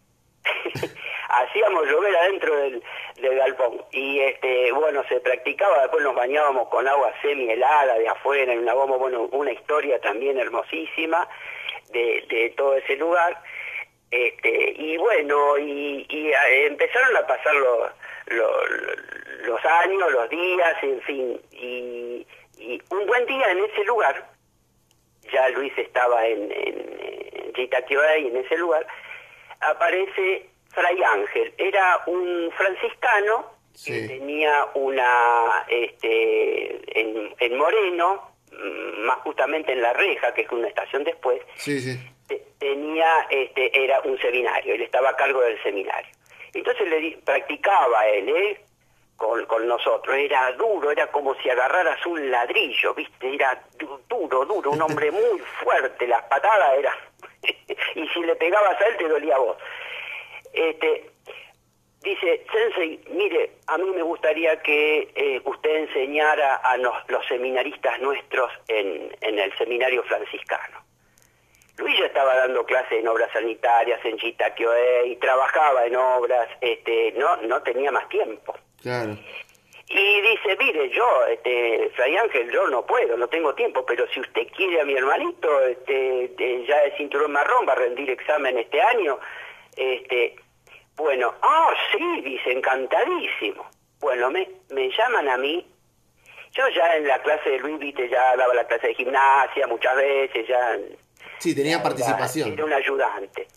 S2: Hacíamos llover adentro del, del galpón y este bueno, se practicaba, después nos bañábamos con agua semi helada de afuera en una goma, bueno, una historia también hermosísima. de, de todo ese lugar. Este, y bueno, y, y a, empezaron a pasar los, los, los años, los días, en fin, y, y un buen día en ese lugar, ya Luis estaba en, en, en Yitakioé, y en ese lugar aparece Fray Ángel. Era un franciscano, sí, que tenía una, este, en, en Moreno, más justamente en La Reja, que es una estación después,
S1: sí, sí,
S2: tenía, este, era un seminario, él estaba a cargo del seminario. Entonces le di, practicaba él, ¿eh? Con, con nosotros, era duro, era como si agarraras un ladrillo, ¿viste? Era duro, duro, un hombre muy fuerte, las patadas eran, y si le pegabas a él te dolía a vos. Este, dice, Sensei, mire, a mí me gustaría que eh, usted enseñara a nos, los seminaristas nuestros en, en el seminario franciscano. Luis ya estaba dando clases en obras sanitarias en Yitakioé y trabajaba en obras, este, no, no tenía más tiempo.
S1: Claro.
S2: Y dice, mire, yo, este, Fray Ángel, yo no puedo, no tengo tiempo, pero si usted quiere a mi hermanito, este, de, ya de cinturón marrón, va a rendir examen este año, este, bueno, ah, sí, dice, encantadísimo. Bueno, me, me llaman a mí, yo ya en la clase de Luis, viste, ya daba la clase de gimnasia muchas veces, ya...
S1: Sí, tenía
S2: ya
S1: participación.
S2: Era, era un ayudante.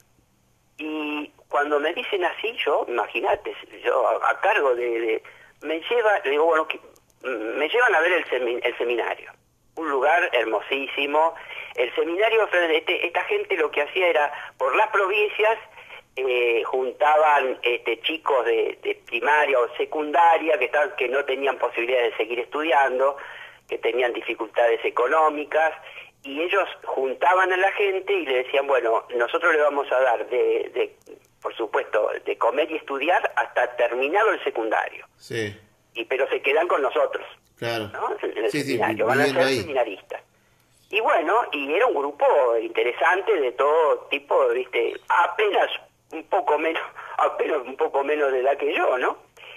S2: Y cuando me dicen así, yo, imagínate, yo a, a cargo de, de... Me lleva, le digo, bueno, que, me llevan a ver el, semi, el seminario. Un lugar hermosísimo. El seminario, este, esta gente lo que hacía era, por las provincias, eh, juntaban este, chicos de, de primaria o secundaria que, estaban, que no tenían posibilidad de seguir estudiando, que tenían dificultades económicas, y ellos juntaban a la gente y le decían, bueno, nosotros le vamos a dar, de, de por supuesto, de comer y estudiar hasta terminado el secundario.
S1: Sí.
S2: Y pero se quedan con nosotros.
S1: Claro.
S2: ¿No? En el
S1: sí,
S2: seminario,
S1: sí,
S2: van a ser
S1: ahí.
S2: seminaristas. Y bueno, y era un grupo interesante de todo tipo, viste, apenas un poco menos, apenas un poco menos de edad que yo, ¿no?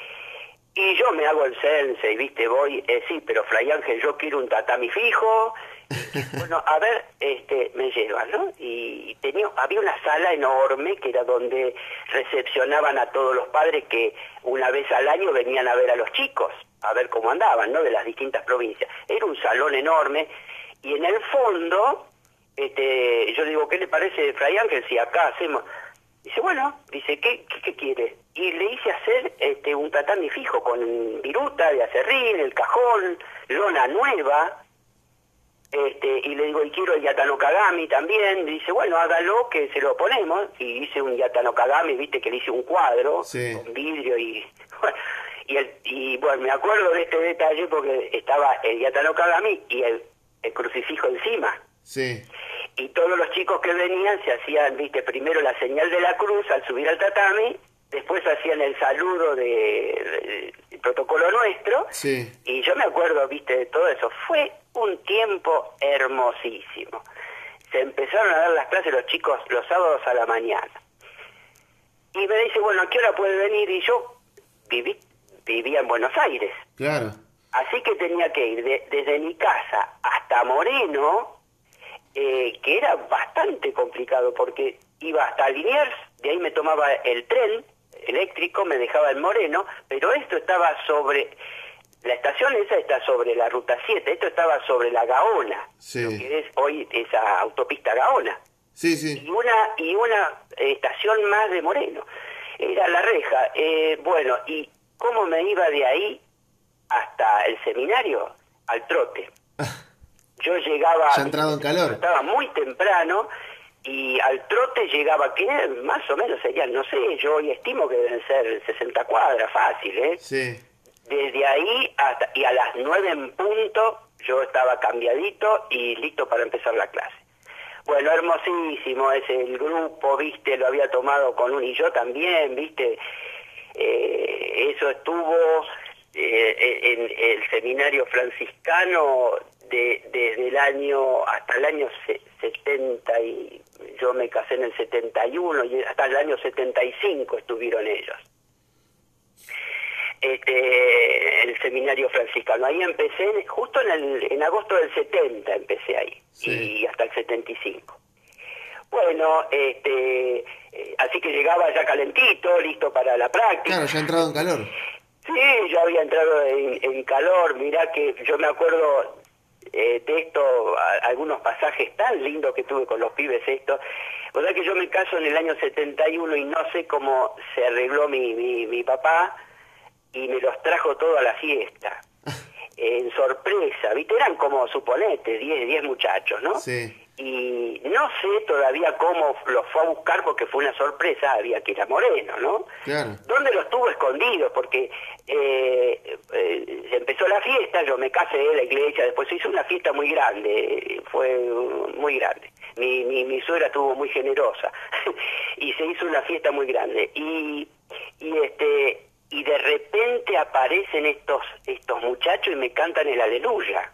S2: Y yo me hago el sensei, viste, voy, eh, sí, pero Fray Ángel, yo quiero un tatami fijo. Bueno, a ver, este, me llevan, ¿no? Y tenía, había una sala enorme que era donde recepcionaban a todos los padres que una vez al año venían a ver a los chicos, a ver cómo andaban, ¿no? De las distintas provincias. Era un salón enorme y en el fondo, este, yo digo, ¿qué le parece, Fray Ángel, si acá hacemos? Dice, bueno, dice, ¿qué, qué, qué quiere? Y le hice hacer este, un tatami fijo con viruta de acerrín, el cajón, lona nueva. Este, y le digo, y quiero el Yatano Kagami también. Dice, bueno, hágalo, que se lo ponemos. Y hice un Yatano Kagami, viste que le hice un cuadro, sí, con vidrio y... Bueno, y, el, y bueno, me acuerdo de este detalle porque estaba el Yatano Kagami y el, el crucifijo encima.
S1: Sí.
S2: Y todos los chicos que venían se hacían, viste, primero la señal de la cruz al subir al tatami, después hacían el saludo de, de, de protocolo nuestro,
S1: sí,
S2: y yo me acuerdo, viste, de todo eso. Fue un tiempo hermosísimo. Se empezaron a dar las clases los chicos los sábados a la mañana. Y me dice, bueno, ¿a qué hora puede venir? Y yo viví, vivía en Buenos Aires.
S1: Claro.
S2: Así que tenía que ir de, desde mi casa hasta Moreno, eh, que era bastante complicado porque iba hasta Liniers, de ahí me tomaba el tren eléctrico, me dejaba en Moreno, pero esto estaba sobre, la estación esa está sobre la ruta siete, esto estaba sobre la Gaona,
S1: sí,
S2: lo que es hoy esa autopista Gaona.
S1: Sí, sí.
S2: Y una, y una estación más de Moreno, era La Reja. Eh, bueno, ¿y cómo me iba de ahí hasta el seminario? Al trote. Yo llegaba...
S1: Ya entrado en calor.
S2: Estaba muy temprano y al trote llegaba, que más o menos serían, no sé, yo hoy estimo que deben ser sesenta cuadras, fácil, ¿eh?
S1: Sí.
S2: Desde ahí hasta, y a las nueve en punto, yo estaba cambiadito y listo para empezar la clase. Bueno, hermosísimo ese el grupo, viste, lo había tomado con un y yo también, viste, eh, eso estuvo eh, en el seminario franciscano de, desde el año, hasta el año setenta, y yo me casé en el setenta y uno, y hasta el año setenta y cinco estuvieron ellos. Este, el seminario franciscano. Ahí empecé, justo en, el, en agosto del setenta empecé ahí, sí, y hasta el setenta y cinco. Bueno, este, eh, así que llegaba ya calentito, listo para la práctica.
S1: Claro, ya ha entrado en calor.
S2: Sí, yo había entrado en, en calor, mirá que yo me acuerdo eh, de esto, a, algunos pasajes tan lindos que tuve con los pibes estos. O sea que yo me caso en el año setenta y uno y no sé cómo se arregló mi, mi, mi papá y me los trajo todo a la fiesta. En sorpresa, ¿viste? Eran como, suponete, diez, diez muchachos, ¿no?
S1: Sí.
S2: Y no sé todavía cómo los fue a buscar porque fue una sorpresa, había que ir a Moreno, ¿no?
S1: Claro.
S2: ¿Dónde los tuvo escondidos? Porque eh, eh, empezó la fiesta, yo me casé en la iglesia, después se hizo una fiesta muy grande, fue muy grande. Mi, mi, mi suegra estuvo muy generosa y se hizo una fiesta muy grande. Y, y este... y de repente aparecen estos estos muchachos y me cantan el aleluya.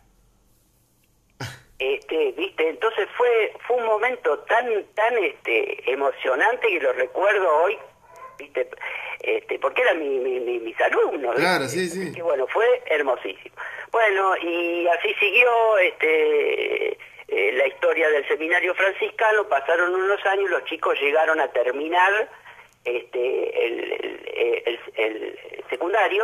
S2: Este, viste, entonces fue fue un momento tan tan este emocionante que lo recuerdo hoy, viste, este, porque eran mi, mi, mi, mis alumnos.
S1: Claro,
S2: ¿viste?
S1: sí, sí.
S2: Que bueno, fue hermosísimo. Bueno, y así siguió este eh, la historia del seminario franciscano, pasaron unos años, los chicos llegaron a terminar este el, el, el, el secundario,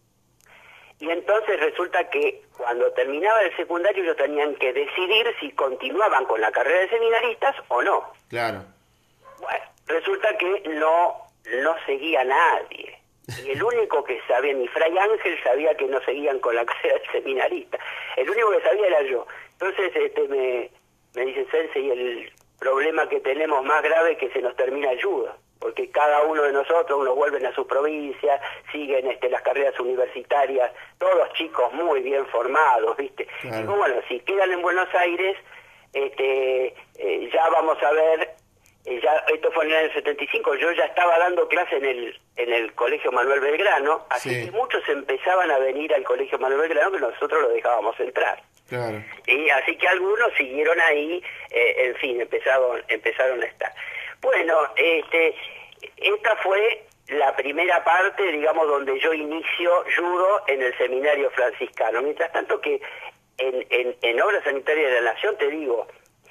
S2: y entonces resulta que cuando terminaba el secundario ellos tenían que decidir si continuaban con la carrera de seminaristas o no.
S1: Claro.
S2: Bueno, resulta que no no seguía nadie, y el único que sabía, ni Fray Ángel sabía que no seguían con la carrera de seminarista, el único que sabía era yo. Entonces este me, me dicen, Sensei, el problema que tenemos más grave es que se nos termina ayuda, porque cada uno de nosotros, unos vuelven a sus provincias, siguen este, las carreras universitarias, todos chicos muy bien formados, ¿viste?
S1: Claro.
S2: Digo, bueno, si quedan en Buenos Aires, este, eh, ya vamos a ver, eh, ya esto fue en el año setenta y cinco, yo ya estaba dando clase en el en el Colegio Manuel Belgrano, así
S1: Sí.
S2: que muchos empezaban a venir al Colegio Manuel Belgrano, que nosotros lo dejábamos entrar.
S1: Claro.
S2: Y así que algunos siguieron ahí, eh, en fin, empezaron, empezaron a estar. Bueno, este, esta fue la primera parte, digamos, donde yo inicio judo en el seminario franciscano. Mientras tanto que en, en, en Obras Sanitarias de la Nación, te digo,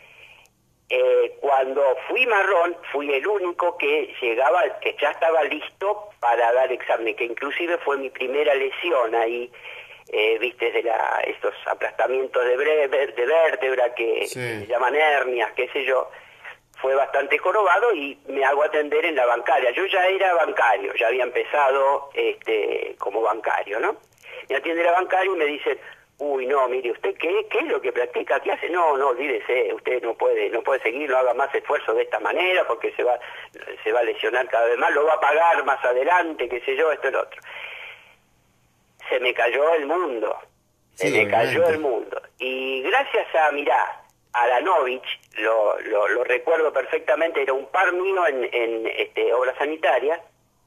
S2: eh, cuando fui marrón, fui el único que llegaba, que ya estaba listo para dar examen, que inclusive fue mi primera lesión ahí, eh, viste, de la, estos aplastamientos de, bre, de vértebra que,
S1: Sí.
S2: que se llaman hernias, qué sé yo. Fue bastante jorobado y me hago atender en la bancaria. Yo ya era bancario, ya había empezado este, como bancario, ¿no? Me atiende la bancaria y me dicen, uy, no, mire, ¿usted qué, qué es lo que practica? ¿Qué hace? No, no, olvídese, usted no puede no puede seguir, no haga más esfuerzo de esta manera porque se va se va a lesionar cada vez más, lo va a pagar más adelante, qué sé yo, esto y lo otro. Se me cayó el mundo, se
S1: Sí,
S2: me
S1: obviamente.
S2: cayó el mundo. Y gracias a, mirá, Aranovich, lo, lo, lo recuerdo perfectamente, era un par mío en, en este, Obras Sanitarias,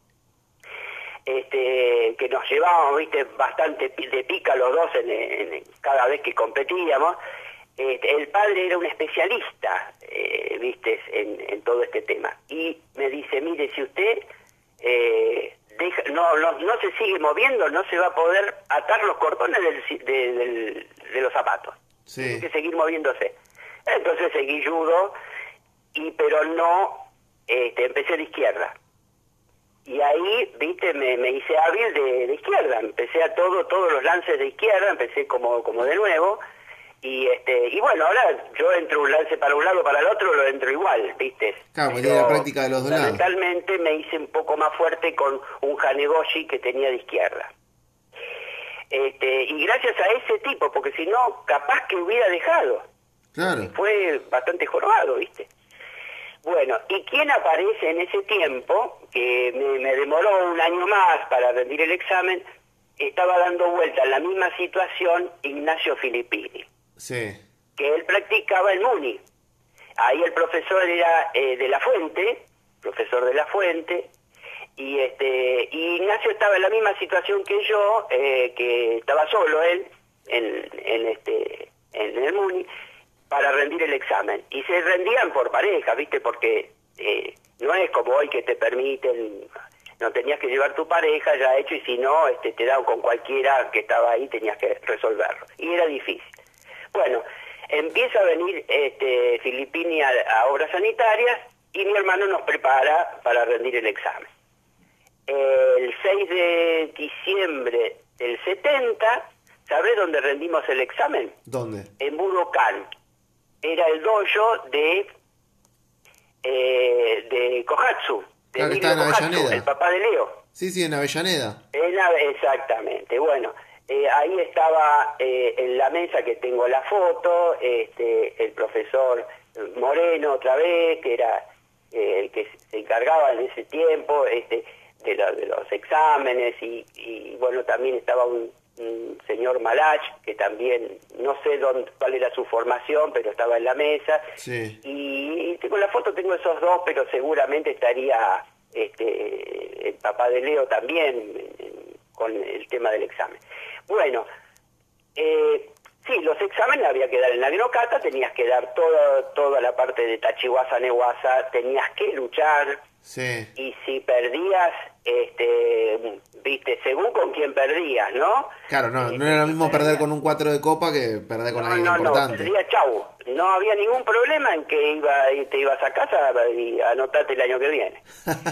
S2: este, que nos llevábamos, viste, bastante pi- de pica los dos en, en- cada vez que competíamos. Este, el padre era un especialista, eh, viste, en, en todo este tema. Y me dice, mire, si usted eh, deja, no, no, no se sigue moviendo, no se va a poder atar los cordones del, ci- de, del- de los zapatos.
S1: Sí.
S2: Tiene que seguir moviéndose. Entonces seguí judo, y pero no, este, empecé de izquierda. Y ahí, viste, me, me hice hábil de, de izquierda. Empecé a todo, todos los lances de izquierda, empecé como, como de nuevo. Y este y bueno, ahora yo entro un lance para un lado, para el otro, lo entro igual, viste.
S1: Claro, porque
S2: Pero
S1: tiene la práctica de los dos lados.
S2: fundamentalmente me hice un poco más fuerte con un Hanegoshi que tenía de izquierda. Este, y gracias a ese tipo, porque si no, capaz que hubiera dejado.
S1: Claro.
S2: Fue bastante jorobado, ¿viste? Bueno, ¿y quién aparece en ese tiempo? Que me, me demoró un año más para rendir el examen. Estaba dando vuelta en la misma situación Ignacio Filippini,
S1: Sí.
S2: que él practicaba el Muni. Ahí el profesor era eh, de la Fuente, profesor de la Fuente, y este y Ignacio estaba en la misma situación que yo, eh, que estaba solo él en, en este en el Muni para rendir el examen, y se rendían por pareja, viste, porque eh, no es como hoy que te permiten, no tenías que llevar tu pareja ya hecho, y si no este te daban con cualquiera que estaba ahí, tenías que resolverlo, y era difícil. Bueno, empieza a venir este, Filippini a, a obras sanitarias y mi hermano nos prepara para rendir el examen. El seis de diciembre del setenta, ¿sabés dónde rendimos el examen?
S1: ¿Dónde?
S2: En Budokan. Era el dojo de eh, de Kohatsu, de
S1: Claro, que
S2: Emilio
S1: está en
S2: Kohatsu,
S1: Avellaneda.
S2: el papá de Leo.
S1: Sí, sí, en Avellaneda.
S2: En Ave- exactamente, bueno, eh, ahí estaba eh, en la mesa que tengo la foto, este, el profesor Moreno otra vez, que era eh, el que se encargaba en ese tiempo este, de, la- de los exámenes, y, y bueno, también estaba un, un señor Malach, que también, no sé dónde, cuál era su formación, pero estaba en la mesa,
S1: Sí.
S2: y tengo la foto, tengo esos dos, pero seguramente estaría este, el papá de Leo también eh, con el tema del examen. Bueno, eh, sí, los exámenes había que dar en la Gnocata, tenías que dar todo, toda la parte de Tachihuasa, Nehuasa, tenías que luchar,
S1: Sí.
S2: y si perdías, este, viste, según con quién perdías, ¿no?
S1: Claro, no, no
S2: Este,
S1: era lo
S2: si
S1: mismo perder
S2: perdías-
S1: con un cuatro de copa que perder con
S2: no,
S1: alguien
S2: no, no,
S1: importante.
S2: perdía chau. No había ningún problema en que iba, y te ibas a casa y anotate el año que viene.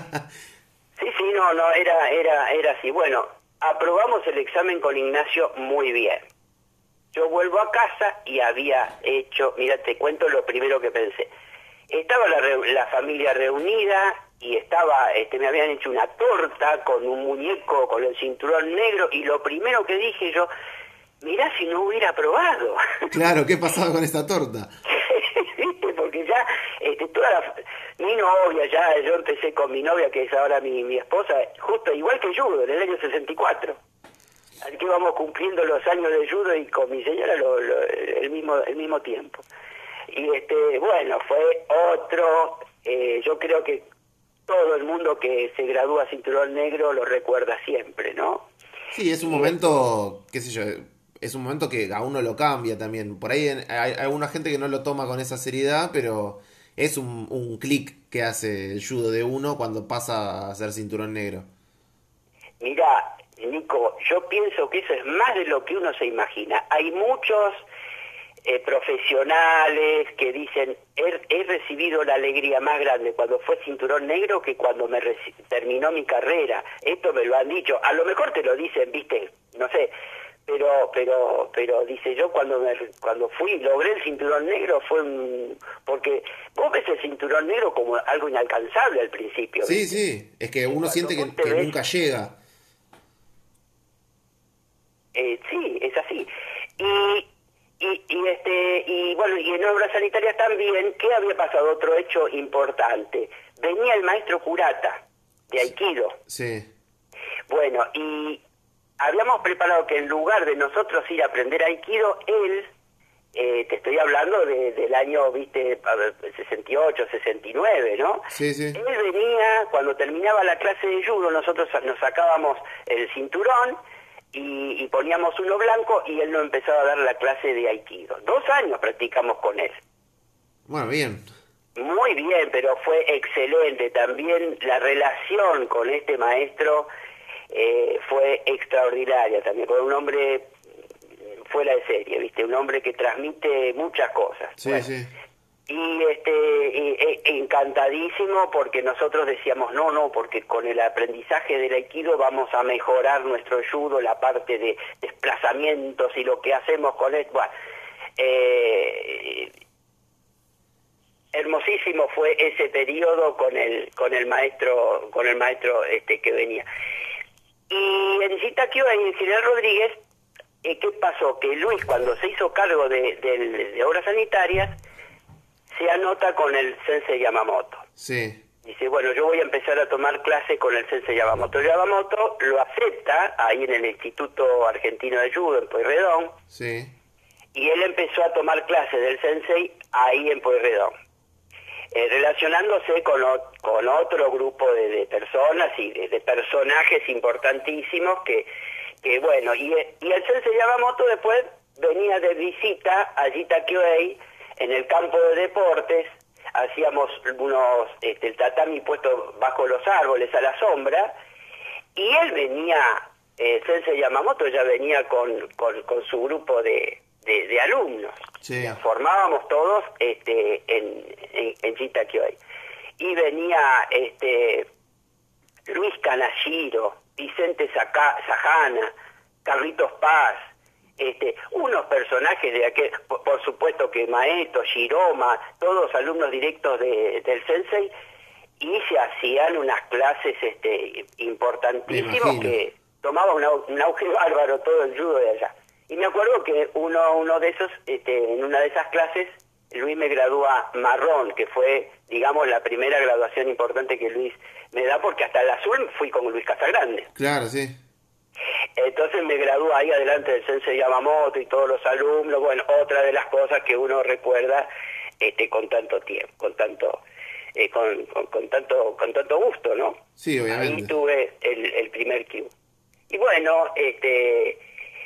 S2: Sí, sí, no, no, era, era, era así. Bueno, aprobamos el examen con Ignacio muy bien. Yo vuelvo a casa y había hecho, mira, te cuento lo primero que pensé. Estaba la, re- la familia reunida y estaba, este, me habían hecho una torta con un muñeco con el cinturón negro, y lo primero que dije yo, mirá si no hubiera probado.
S1: Claro, ¿qué pasaba con esta torta?
S2: ¿Viste? Porque ya, este, toda la, mi novia, ya yo empecé con mi novia, que es ahora mi, mi esposa, justo igual que judo, en el año sesenta y cuatro. Así que vamos cumpliendo los años de judo y con mi señora lo, lo- el mismo el mismo tiempo. Y este bueno, fue otro, eh, yo creo que todo el mundo que se gradúa cinturón negro lo recuerda siempre, ¿no?
S1: Sí, es un momento, qué sé yo, es un momento que a uno lo cambia también. Por ahí hay, hay alguna gente que no lo toma con esa seriedad, pero es un, un clic que hace el judo de uno cuando pasa a ser cinturón negro.
S2: Mira, Nico, yo pienso que eso es más de lo que uno se imagina. Hay muchos eh, profesionales que dicen, he, he recibido la alegría más grande cuando fue cinturón negro que cuando me reci- terminó mi carrera. Esto me lo han dicho. A lo mejor te lo dicen, viste, no sé, pero pero pero dice, yo cuando me cuando fui logré el cinturón negro fue un, porque vos ves el cinturón negro como algo inalcanzable al principio,
S1: Sí,
S2: ¿viste?
S1: sí, es que uno
S2: Cuando
S1: siente que,
S2: vos te
S1: que
S2: ves-
S1: nunca llega.
S2: Eh, sí, es así. Y, y, y este y bueno, y en obras sanitarias también, ¿qué había pasado? Otro hecho importante. Venía el maestro Curata de Aikido.
S1: Sí,
S2: Bueno, y habíamos preparado que en lugar de nosotros ir a aprender Aikido, él, eh, te estoy hablando de, del año, viste, a ver, sesenta y ocho, sesenta y nueve, ¿no?
S1: sí, sí.
S2: Él venía, cuando terminaba la clase de judo, nosotros nos sacábamos el cinturón y, y poníamos uno blanco, y él nos empezaba a dar la clase de Aikido. Dos años practicamos con él.
S1: Bueno, bien.
S2: Muy bien, pero fue excelente. También la relación con este maestro eh, fue extraordinaria. También con un hombre fuera de serie, ¿viste? Un hombre que transmite muchas cosas.
S1: Sí,
S2: Bueno,
S1: sí.
S2: y este y- e- encantadísimo, porque nosotros decíamos no no porque con el aprendizaje del aikido vamos a mejorar nuestro judo, la parte de desplazamientos y lo que hacemos con él. Bueno, eh, hermosísimo fue ese periodo con el con el maestro con el maestro este que venía. Y en Zitakio, en General Rodríguez, eh, ¿qué pasó? Que Luis, cuando se hizo cargo de, de, de obras sanitarias, se anota con el Sensei Yamamoto.
S1: Sí,
S2: Dice, bueno, yo voy a empezar a tomar clase con el Sensei Yamamoto. Yamamoto lo acepta ahí en el Instituto Argentino de Judo, en Pueyrredón,
S1: sí.
S2: y él empezó a tomar clases del Sensei ahí en Pueyrredón, eh, relacionándose con, o- con otro grupo de, de personas y de, de personajes importantísimos que, que bueno, y, y el Sensei Yamamoto después venía de visita a Zitakyoei en el campo de deportes. Hacíamos unos, este, el tatami puesto bajo los árboles a la sombra, y él venía, eh, Sensei Yamamoto ya venía con, con, con su grupo de, de, de alumnos.
S1: Sí.
S2: Formábamos todos este, en, en, en Chitaquioy. Y venía este, Luis Canashiro, Vicente Saca, Sajana, Carlitos Paz, este, unos personajes de aquel, por, por supuesto que Maeto, Shiroma, todos alumnos directos de, del Sensei, y se hacían unas clases este, importantísimas que tomaba un, un auge bárbaro todo el judo de allá. Y me acuerdo que uno uno de esos, este, en una de esas clases, Luis me gradúa marrón, que fue, digamos, la primera graduación importante que Luis me da, porque hasta el azul fui con Luis Casagrande.
S1: Claro, sí.
S2: Entonces me gradúa ahí adelante del Sensei Yamamoto y todos los alumnos. Bueno, otra de las cosas que uno recuerda este, con tanto tiempo, con tanto... Eh, con, con, con tanto con tanto gusto, ¿no?
S1: Sí, obviamente.
S2: Ahí tuve el, el primer Q. Y bueno, este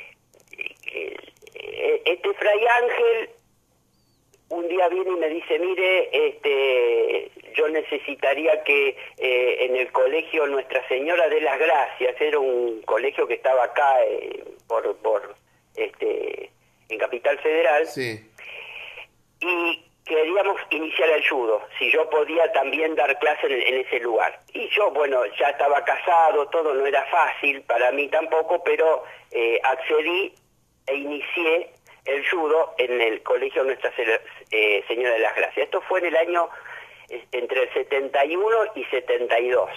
S2: este Fray Ángel un día viene y me dice, mire, este yo necesitaría que eh, en el colegio Nuestra Señora de las Gracias, era un colegio que estaba acá eh, por, por este en Capital Federal,
S1: sí.
S2: Y queríamos iniciar el judo, si yo podía también dar clase en, en ese lugar. Y yo, bueno, ya estaba casado, todo no era fácil, para mí tampoco, pero eh, accedí e inicié el judo en el Colegio Nuestra eh, Señora de las Gracias. Esto fue en el año eh, entre el setenta y uno y setenta y dos.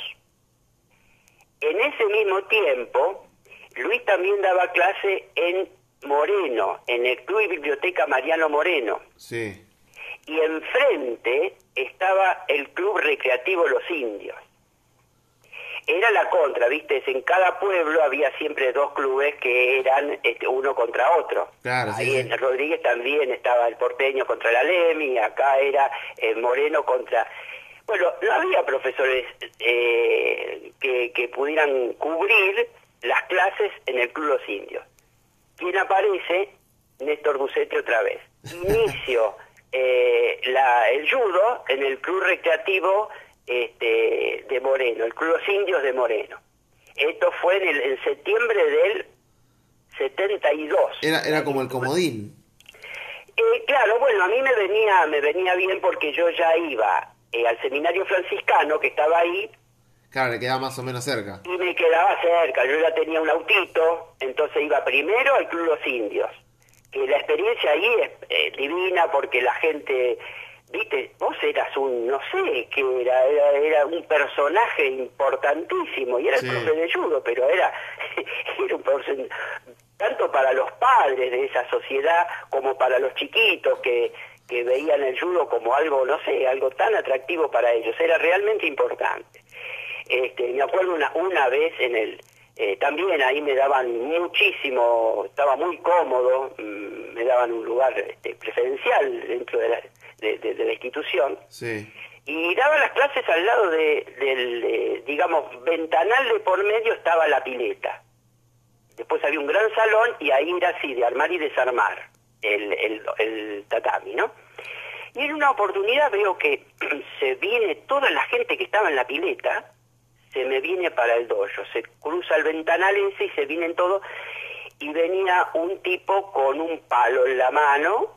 S2: En ese mismo tiempo, Luis también daba clase en Moreno, en el Club y Biblioteca Mariano Moreno.
S1: Sí.
S2: Y enfrente estaba el Club Recreativo Los Indios. Era la contra, ¿viste? En cada pueblo había siempre dos clubes que eran este, uno contra otro.
S1: Claro, sí,
S2: Ahí
S1: sí.
S2: en Rodríguez también estaba el Porteño contra la Lemi, acá era eh, Moreno contra... Bueno, no había profesores eh, que, que pudieran cubrir las clases en el Club Los Indios. ¿Quién aparece? Néstor Bucetti otra vez. Inicio... Eh, la, el judo en el Club Recreativo este, de Moreno, el Club Los Indios de Moreno. Esto fue en, el, en septiembre del setenta y dos.
S1: Era, era como el comodín.
S2: Eh, claro, bueno, a mí me venía, me venía bien porque yo ya iba eh, al seminario franciscano que estaba ahí.
S1: Claro, le quedaba más o menos cerca.
S2: Y me quedaba cerca, yo ya tenía un autito, entonces iba primero al Club Los Indios. Que la experiencia ahí es eh, divina porque la gente, viste, vos eras un, no sé qué era, era, era un personaje importantísimo y era
S1: Sí.
S2: el profe de judo, pero era, era un person- tanto para los padres de esa sociedad como para los chiquitos que, que veían el judo como algo, no sé, algo tan atractivo para ellos, era realmente importante. Este, me acuerdo una, una vez en el... Eh, también ahí me daban muchísimo, estaba muy cómodo, mmm, me daban un lugar este, preferencial dentro de la, de, de, de la institución.
S1: Sí.
S2: Y daba las clases al lado de, del, de, digamos, ventanal de por medio estaba la pileta. Después había un gran salón y ahí era así, de armar y desarmar el, el, el tatami, ¿no? Y en una oportunidad veo que se viene toda la gente que estaba en la pileta, se me viene para el dojo, se cruza el ventanal ese y se vienen todos, y venía un tipo con un palo en la mano,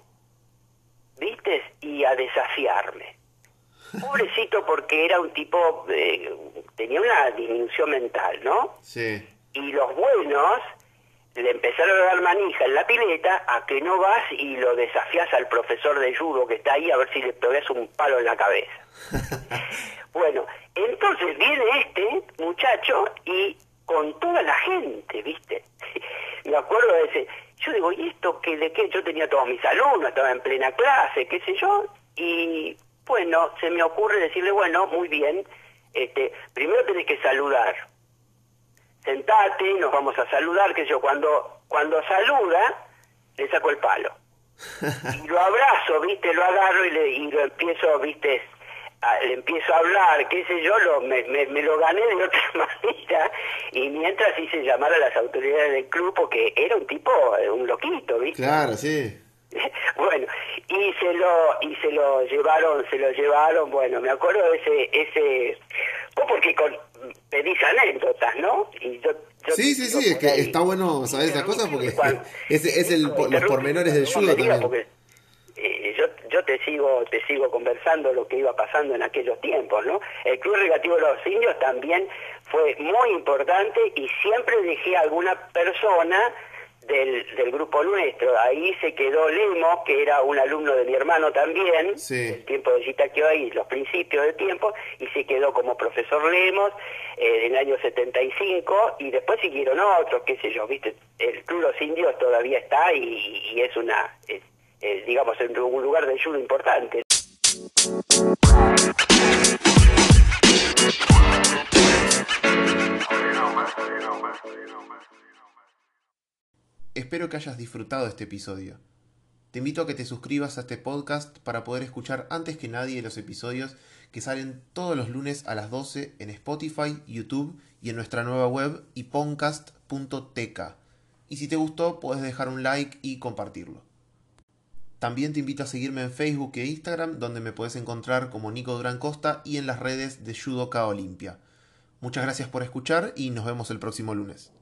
S2: ¿viste? Y a desafiarme. Pobrecito porque era un tipo, eh, tenía una disminución mental, ¿no?
S1: Sí.
S2: Y los buenos le empezaron a dar manija en la pileta a que no vas y lo desafías al profesor de judo que está ahí a ver si le pegas un palo en la cabeza. Bueno, entonces viene este muchacho y con toda la gente, ¿viste? Me acuerdo de ese... Yo digo, ¿y esto qué, de qué? Yo tenía todos mis alumnos, estaba en plena clase, qué sé yo, y bueno, se me ocurre decirle, bueno, muy bien, este, primero tenés que saludar. Sentate, nos vamos a saludar, que yo cuando cuando saluda, le saco el palo. Y lo abrazo, ¿viste? Lo agarro y, le, y lo empiezo, ¿viste? A, le empiezo a hablar, qué sé yo, lo, me, me, me lo gané de otra manera. Y mientras hice llamar a las autoridades del club, porque era un tipo, un loquito, ¿viste?
S1: Claro, sí.
S2: Bueno, y se lo y se lo llevaron, se lo llevaron, bueno, me acuerdo de ese ese pues porque con, pedí repetís anécdotas, ¿no? Y yo, yo
S1: sí, sí, sí, es que
S2: ahí,
S1: está bueno saber esas cosas porque
S2: cuando,
S1: es, es el, los pormenores del judo también.
S2: Porque, eh, yo, yo te sigo te sigo conversando lo que iba pasando en aquellos tiempos, ¿no? El Club Recreativo de los Indios también fue muy importante y siempre dejé a alguna persona del, del grupo nuestro. Ahí se quedó Lemos, que era un alumno de mi hermano también,
S1: sí.
S2: el tiempo de Gitaquio ahí, los principios del tiempo, y se quedó como profesor Lemos eh, en el año setenta y cinco, y después siguieron otros, qué sé yo, viste, el Club Los Indios todavía está y, y es una, es, es, digamos, en un lugar de judo importante.
S1: Espero que hayas disfrutado este episodio. Te invito a que te suscribas a este podcast para poder escuchar antes que nadie los episodios que salen todos los lunes a las doce en Spotify, YouTube y en nuestra nueva web iponcast punto t k. Y si te gustó, puedes dejar un like y compartirlo. También te invito a seguirme en Facebook e Instagram, donde me puedes encontrar como Nico Durán Costa y en las redes de Judoka Olimpia. Muchas gracias por escuchar y nos vemos el próximo lunes.